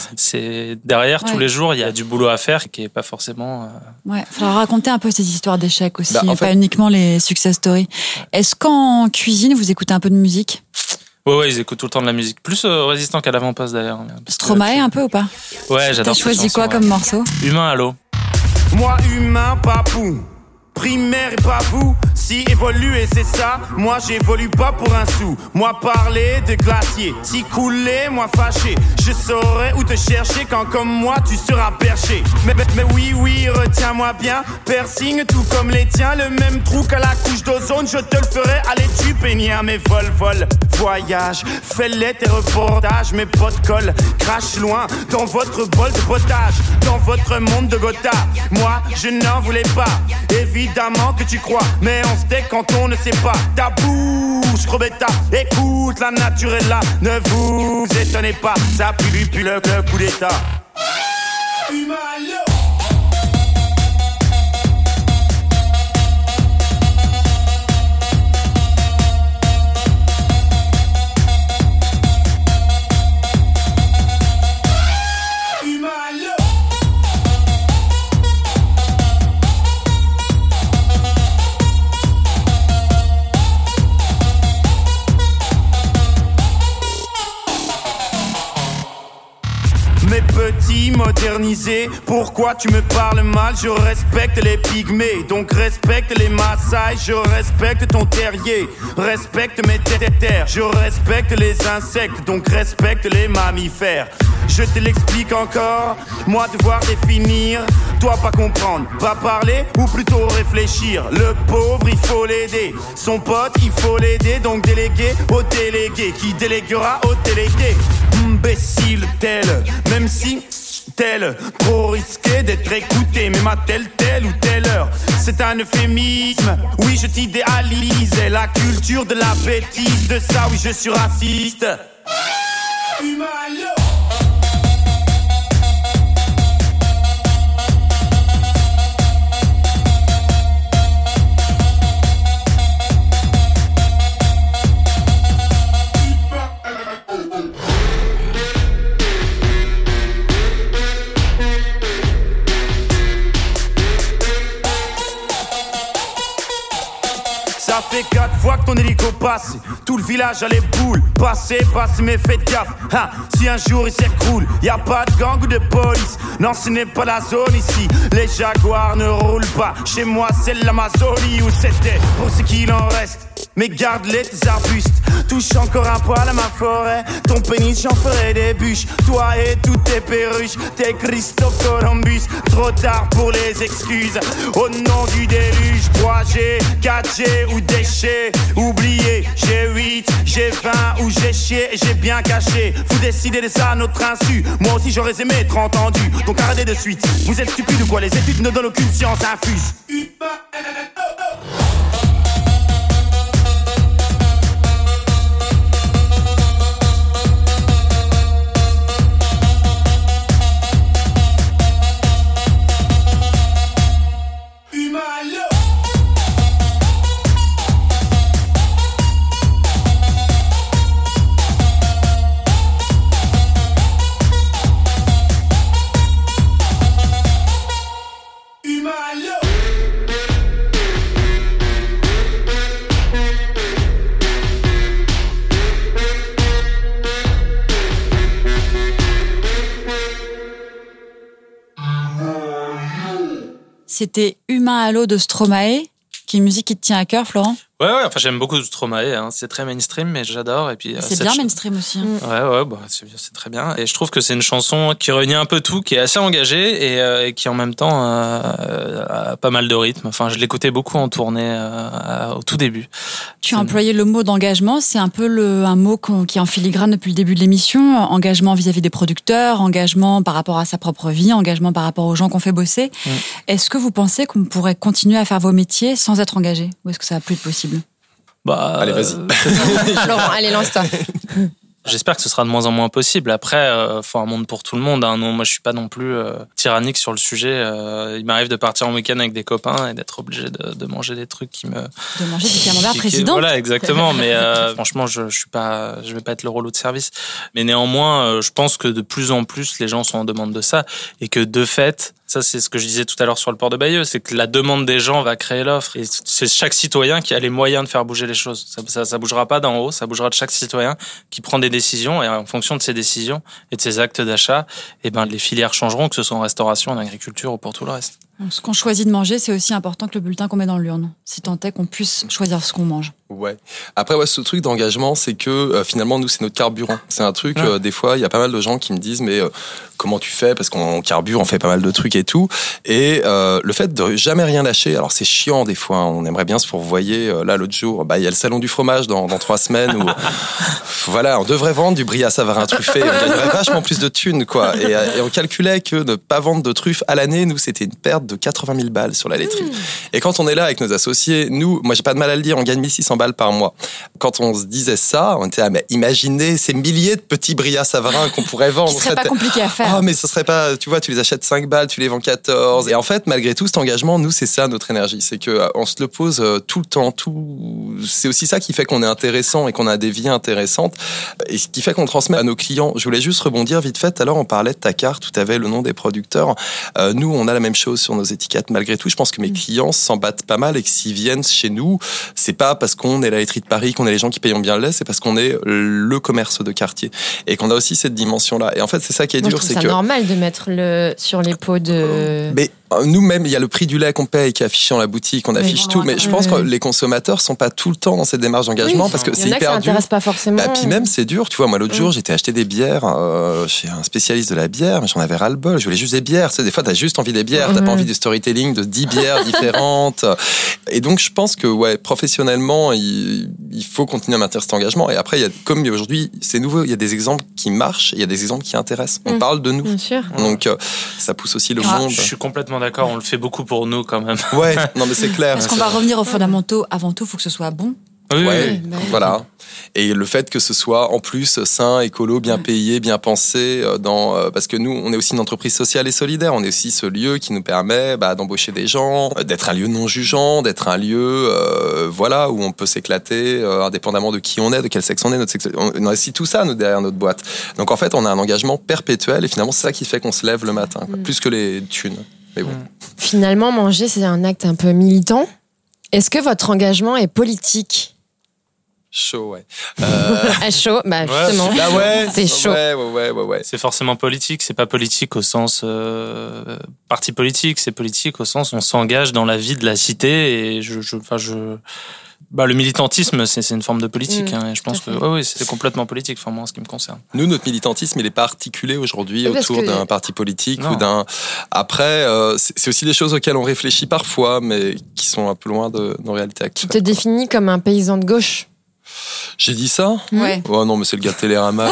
C'est derrière tous Ouais. les jours, il y a du boulot à faire qui est pas forcément. euh, Ouais, faudra raconter un peu ces histoires d'échecs aussi, Bah, en fait- pas uniquement les success stories. Est-ce qu'en cuisine, vous écoutez un peu de musique ? Ouais, ouais, ils écoutent tout le temps de la musique. Plus euh, résistant qu'à l'avant-poste d'ailleurs. Stromae un peu ou pas ? Ouais, j'adore. T'as choisi chanson, quoi ouais. comme morceau ? Humain à l'eau. Moi humain, papou, primaire et pas vous. Si évoluer c'est ça, moi j'évolue pas pour un sou. Moi parler de glacier, si couler, moi fâché. Je saurais où te chercher quand comme moi tu seras perché. Mais, mais, mais oui, oui, retiens-moi bien. Piercing tout comme les tiens, le même trou qu'à la couche d'ozone. Je te le ferai, allez tu pénia. Mais vol, vol, voyage, fais-les tes reportages. Mes potes collent, crache loin dans votre bol de potage. Dans votre monde de Gotha, moi je n'en voulais pas. Évidemment que tu crois, mais on se tait quand on ne sait pas. Ta bouche, gros bêta, écoute, la nature est là. Ne vous étonnez pas, ça pue, pue le, le coup d'état. Humain à l'eau. Mes petits modernisés, pourquoi tu me parles mal? Je respecte les pygmées, donc respecte les Maasai. Je respecte ton terrier, respecte mes terres. Je respecte les insectes, donc respecte les mammifères. Je te l'explique encore, moi devoir définir, toi pas comprendre, pas parler ou plutôt réfléchir. Le pauvre il faut l'aider, son pote il faut l'aider, donc déléguer au délégué qui déléguera au délégué. Imbécile tel, même si tel, trop risqué d'être écouté, même à telle, telle ou telle heure. C'est un euphémisme, oui je t'idéalise, la culture de la bêtise, de ça oui je suis raciste. Humain à l'eau. Ça fait quatre fois que ton hélico passe, tout le village a les boules. Passez, passez, mais faites gaffe, hein, si un jour il s'écroule, y a pas de gang ou de police. Non, ce n'est pas la zone ici, les jaguars ne roulent pas. Chez moi c'est l'Amazonie où c'était, pour ce qu'il en reste. Mais garde-les tes arbustes, touche encore un poil à ma forêt. Ton pénis j'en ferai des bûches, toi et toutes tes perruches. T'es Christophe Columbus, trop tard pour les excuses. Au nom du déluge, trois G, quatre G ou déchets. Oubliez, j'ai huit, j'ai vingt ou j'ai chié et j'ai bien caché. Vous décidez de ça à notre insu, moi aussi j'aurais aimé être entendu. Donc arrêtez de suite, vous êtes stupides ou quoi? Les études ne donnent aucune science infuse. C'était Humain à l'eau de Stromae, qui est une musique qui te tient à cœur, Florent? Ouais, ouais, enfin j'aime beaucoup Stromae, hein. C'est très mainstream, mais j'adore. Et puis c'est bien ch- mainstream aussi. Hein. Ouais, ouais, bah, c'est, c'est très bien. Et je trouve que c'est une chanson qui réunit un peu tout, qui est assez engagée et, euh, et qui en même temps euh, a pas mal de rythme. Enfin, je l'écoutais beaucoup en tournée euh, au tout début. Tu as employé le mot d'engagement, c'est un peu le, un mot qui est en filigrane depuis le début de l'émission. Engagement vis-à-vis des producteurs, engagement par rapport à sa propre vie, engagement par rapport aux gens qu'on fait bosser. Mmh. Est-ce que vous pensez qu'on pourrait continuer à faire vos métiers sans être engagé, ou est-ce que ça va plus être possible? Bah, allez, vas-y. Laurent, allez, lance-toi. J'espère que ce sera de moins en moins possible. Après, euh, faut un monde pour tout le monde. Hein. Non, moi, je suis pas non plus euh, tyrannique sur le sujet. Euh, il m'arrive de partir en week-end avec des copains et d'être obligé de, de manger des trucs qui me... De manger du camembert président. Voilà, exactement. Mais euh, franchement, je, je suis pas, je vais pas être le rouleau de service. Mais néanmoins, euh, je pense que de plus en plus, les gens sont en demande de ça et que de fait, ça, c'est ce que je disais tout à l'heure sur le port de Bayeux, c'est que la demande des gens va créer l'offre. Et c'est chaque citoyen qui a les moyens de faire bouger les choses. Ça, ça, ça bougera pas d'en haut, ça bougera de chaque citoyen qui prend des décisions. Et en fonction de ces décisions et de ces actes d'achat, eh ben, les filières changeront, que ce soit en restauration, en agriculture ou pour tout le reste. Ce qu'on choisit de manger, c'est aussi important que le bulletin qu'on met dans l'urne. Si tant est qu'on puisse choisir ce qu'on mange. Ouais. Après, ouais, ce truc d'engagement, c'est que euh, finalement, nous, c'est notre carburant. C'est un truc, ouais. euh, des fois, il y a pas mal de gens qui me disent, mais euh, comment tu fais ? Parce qu'on carbure, on fait pas mal de trucs et tout. Et euh, le fait de jamais rien lâcher, alors c'est chiant des fois, hein, on aimerait bien se fourvoyer. Euh, là, l'autre jour, bah il y a le salon du fromage dans, dans trois semaines où, voilà, on devrait vendre du brie à Savarin truffé, on gagnerait vachement plus de thunes, quoi. Et, et on calculait que ne pas vendre de truffes à l'année, nous, c'était une perte de quatre-vingt mille balles sur la laiterie. Mmh. Et quand on est là avec nos associés, nous, moi, j'ai pas de mal à le dire, on gagne mille six cents balles par mois. Quand on se disait ça, on était, ah, mais imaginez ces milliers de petits brie à Savarin qu'on pourrait vendre. Ce serait pas compliqué à faire. Ah, oh, mais ce serait pas, tu vois, tu les achètes cinq balles, tu les vends quatorze. Et en fait, malgré tout, cet engagement, nous, c'est ça, notre énergie. C'est que, on se le pose tout le temps, tout, c'est aussi ça qui fait qu'on est intéressant et qu'on a des vies intéressantes. Et ce qui fait qu'on transmet à nos clients. Je voulais juste rebondir vite fait. Tout à l'heure, on parlait de ta carte où tu avais le nom des producteurs. Euh, nous, on a la même chose sur nos étiquettes. Malgré tout, je pense que mes clients s'en battent pas mal et que s'ils viennent chez nous, c'est pas parce qu'on est la laiterie de Paris, qu'on est les gens qui payent bien le lait, c'est parce qu'on est le commerce de quartier et qu'on a aussi cette dimension-là. Et en fait, c'est ça qui est Moi, dur, je trouve c'est ça que normal de mettre le sur les pots de. Mais nous-mêmes, il y a le prix du lait qu'on paye qui est affiché dans la boutique, on affiche oui, tout. Mais je pense que les consommateurs sont pas tout le temps dans cette démarche d'engagement oui, parce que c'est hyper dur. Il y en a que ça n'intéresse pas forcément. Bah, puis même, c'est dur. Tu vois, moi, l'autre oui. jour, j'étais acheté des bières euh, chez un spécialiste de la bière, mais j'en avais ras-le-bol. Je voulais juste des bières. Tu sais, des fois, t'as juste envie des bières. Mmh. T'as pas envie du storytelling de dix bières différentes. Et donc, je pense que, ouais, professionnellement, il, il faut continuer à maintenir cet engagement. Et après, il y a, comme aujourd'hui, c'est nouveau, il y a des exemples qui marchent, il y a des exemples qui intéressent. On mmh. parle de nous. Bien sûr. Donc, euh, ça pousse aussi le ah, monde. Je suis complètement d'accord. On le fait beaucoup pour nous quand même. Ouais, non mais c'est clair. Est-ce qu'on va revenir aux fondamentaux avant tout, il faut que ce soit bon. Oui, ouais, oui. Bah, voilà. Et le fait que ce soit en plus sain, écolo, bien ouais. payé, bien pensé, dans parce que nous, on est aussi une entreprise sociale et solidaire. On est aussi ce lieu qui nous permet bah, d'embaucher des gens, d'être un lieu non jugeant, d'être un lieu, euh, voilà, où on peut s'éclater, euh, indépendamment de qui on est, de quel sexe on est. Notre sexe... On a aussi tout ça nous, derrière notre boîte. Donc en fait, on a un engagement perpétuel et finalement, c'est ça qui fait qu'on se lève le matin, quoi, mm. plus que les thunes. Mais bon. Finalement, manger, c'est un acte un peu militant. Est-ce que votre engagement est politique ? Chaud, ouais. Euh... chaud, bah justement. Ouais, bah ouais, c'est chaud. Ouais, ouais, ouais, ouais, ouais. C'est forcément politique. C'est pas politique au sens euh, parti politique. C'est politique au sens où on s'engage dans la vie de la cité. Et je, je, enfin, je. Bah, le militantisme, c'est, c'est une forme de politique. Mmh, hein, et je pense que ouais, ouais, c'est complètement politique, enfin, moi, en ce qui me concerne. Nous, notre militantisme, il n'est pas articulé aujourd'hui oui, autour que... d'un parti politique non. ou d'un. Après, euh, c'est, c'est aussi des choses auxquelles on réfléchit parfois, mais qui sont un peu loin de nos réalités actuelles. Tu te définis comme un paysan de gauche ? J'ai dit ça ? Ouais. Oh non, mais c'est le gars de Télérama.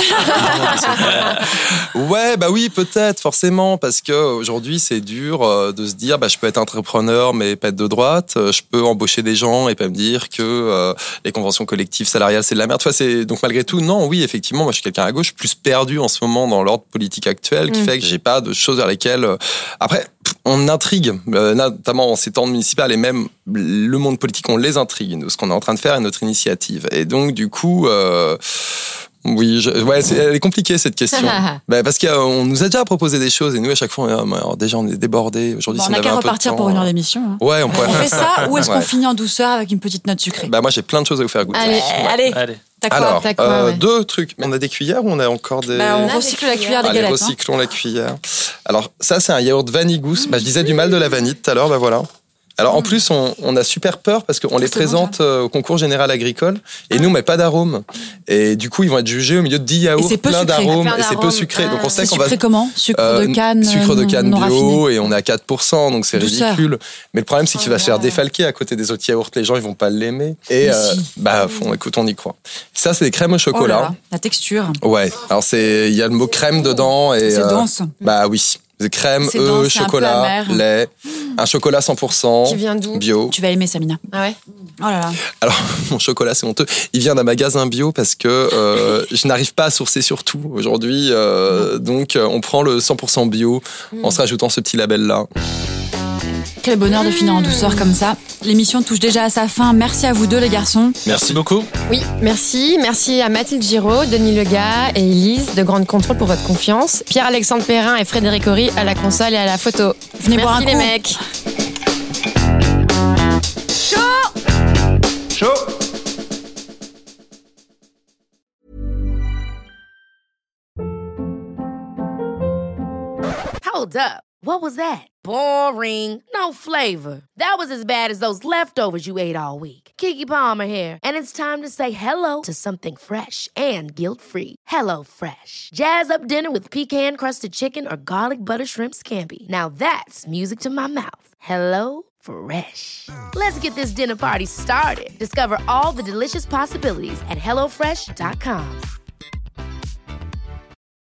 Ouais, bah oui, peut-être, forcément, parce que aujourd'hui, c'est dur de se dire, bah, je peux être entrepreneur, mais pas être de droite. Je peux embaucher des gens et pas me dire que euh, les conventions collectives salariales, c'est de la merde. Enfin, c'est donc malgré tout, non, oui, effectivement, moi, je suis quelqu'un à gauche, je suis plus perdu en ce moment dans l'ordre politique actuel, qui mmh. fait que j'ai pas de choses vers lesquelles. Après, on intrigue, notamment en ces temps municipales et même le monde politique, on les intrigue. Nous, ce qu'on est en train de faire est notre initiative. Et donc, du coup, euh, oui, je, ouais, c'est, elle est compliquée cette question. bah, parce qu'on nous a déjà proposé des choses et nous, à chaque fois, on, alors, déjà, on est débordés. Aujourd'hui, bon, si on n'a qu'à repartir pour une heure d'émission. Hein. Ouais, on pourrait on faire fait ça. ça ou est-ce ouais. qu'on finit en douceur avec une petite note sucrée ? Bah, moi, j'ai plein de choses à vous faire goûter. Allez, ouais. allez. allez. T'as quoi, Alors, t'as quoi, euh, ouais. deux trucs. On a des cuillères ou on a encore des... Bah, on recycle la cuillère des Allez, galettes. recyclons hein. la cuillère. Alors, ça, c'est un yaourt vanille gousse. Bah, je disais du mal de la vanille tout à l'heure, bah voilà. Alors, en plus, on, on a super peur parce qu'on les présente bon, au concours général agricole et nous, on met pas d'arôme. Et du coup, ils vont être jugés au milieu de dix yaourts plein d'arômes et c'est peu sucré. Ah, donc, on sait c'est qu'on va. Sucré comment ? Sucre euh, de canne. Sucre de canne non, bio non et on est à quatre pour cent, donc c'est Douceur. ridicule. Mais le problème, c'est qu'il va se faire défalquer à côté des autres yaourts. Les gens, ils vont pas l'aimer. Et, euh, si. bah, on, écoute, on y croit. Ça, c'est des crèmes au chocolat. Oh là là, la texture. Ouais. Alors, c'est, il y a le mot crème dedans et. C'est euh, dense. Bah oui. Crème, C'est œufs, dense, c'est un peu chocolat, amer. lait, un chocolat cent pour cent Qui vient d'où ? bio. Tu vas aimer, Samina. Ah ouais ? Oh là là. Alors, mon chocolat, c'est honteux. Il vient d'un magasin bio parce que euh, je n'arrive pas à sourcer sur tout aujourd'hui. Euh, donc, euh, on prend le cent pour cent bio Mm. en se rajoutant ce petit label-là. Quel bonheur de finir en douceur comme ça. L'émission touche déjà à sa fin. Merci à vous deux, les garçons. Merci beaucoup. Oui, merci. Merci à Mathilde Giraud, Denis Lega et Elise de Grande Contrôle pour votre confiance. Pierre-Alexandre Perrin et Frédéric Horry à la console et à la photo. Venez merci boire un les coup. mecs. Chaud. Hold up. What was that? Boring. No flavor. That was as bad as those leftovers you ate all week. Keke Palmer here, and it's time to say hello to something fresh and guilt-free. Hello Fresh. Jazz up dinner with pecan-crusted chicken or garlic butter shrimp scampi. Now that's music to my mouth. Hello Fresh. Let's get this dinner party started. Discover all the delicious possibilities at hello fresh dot com.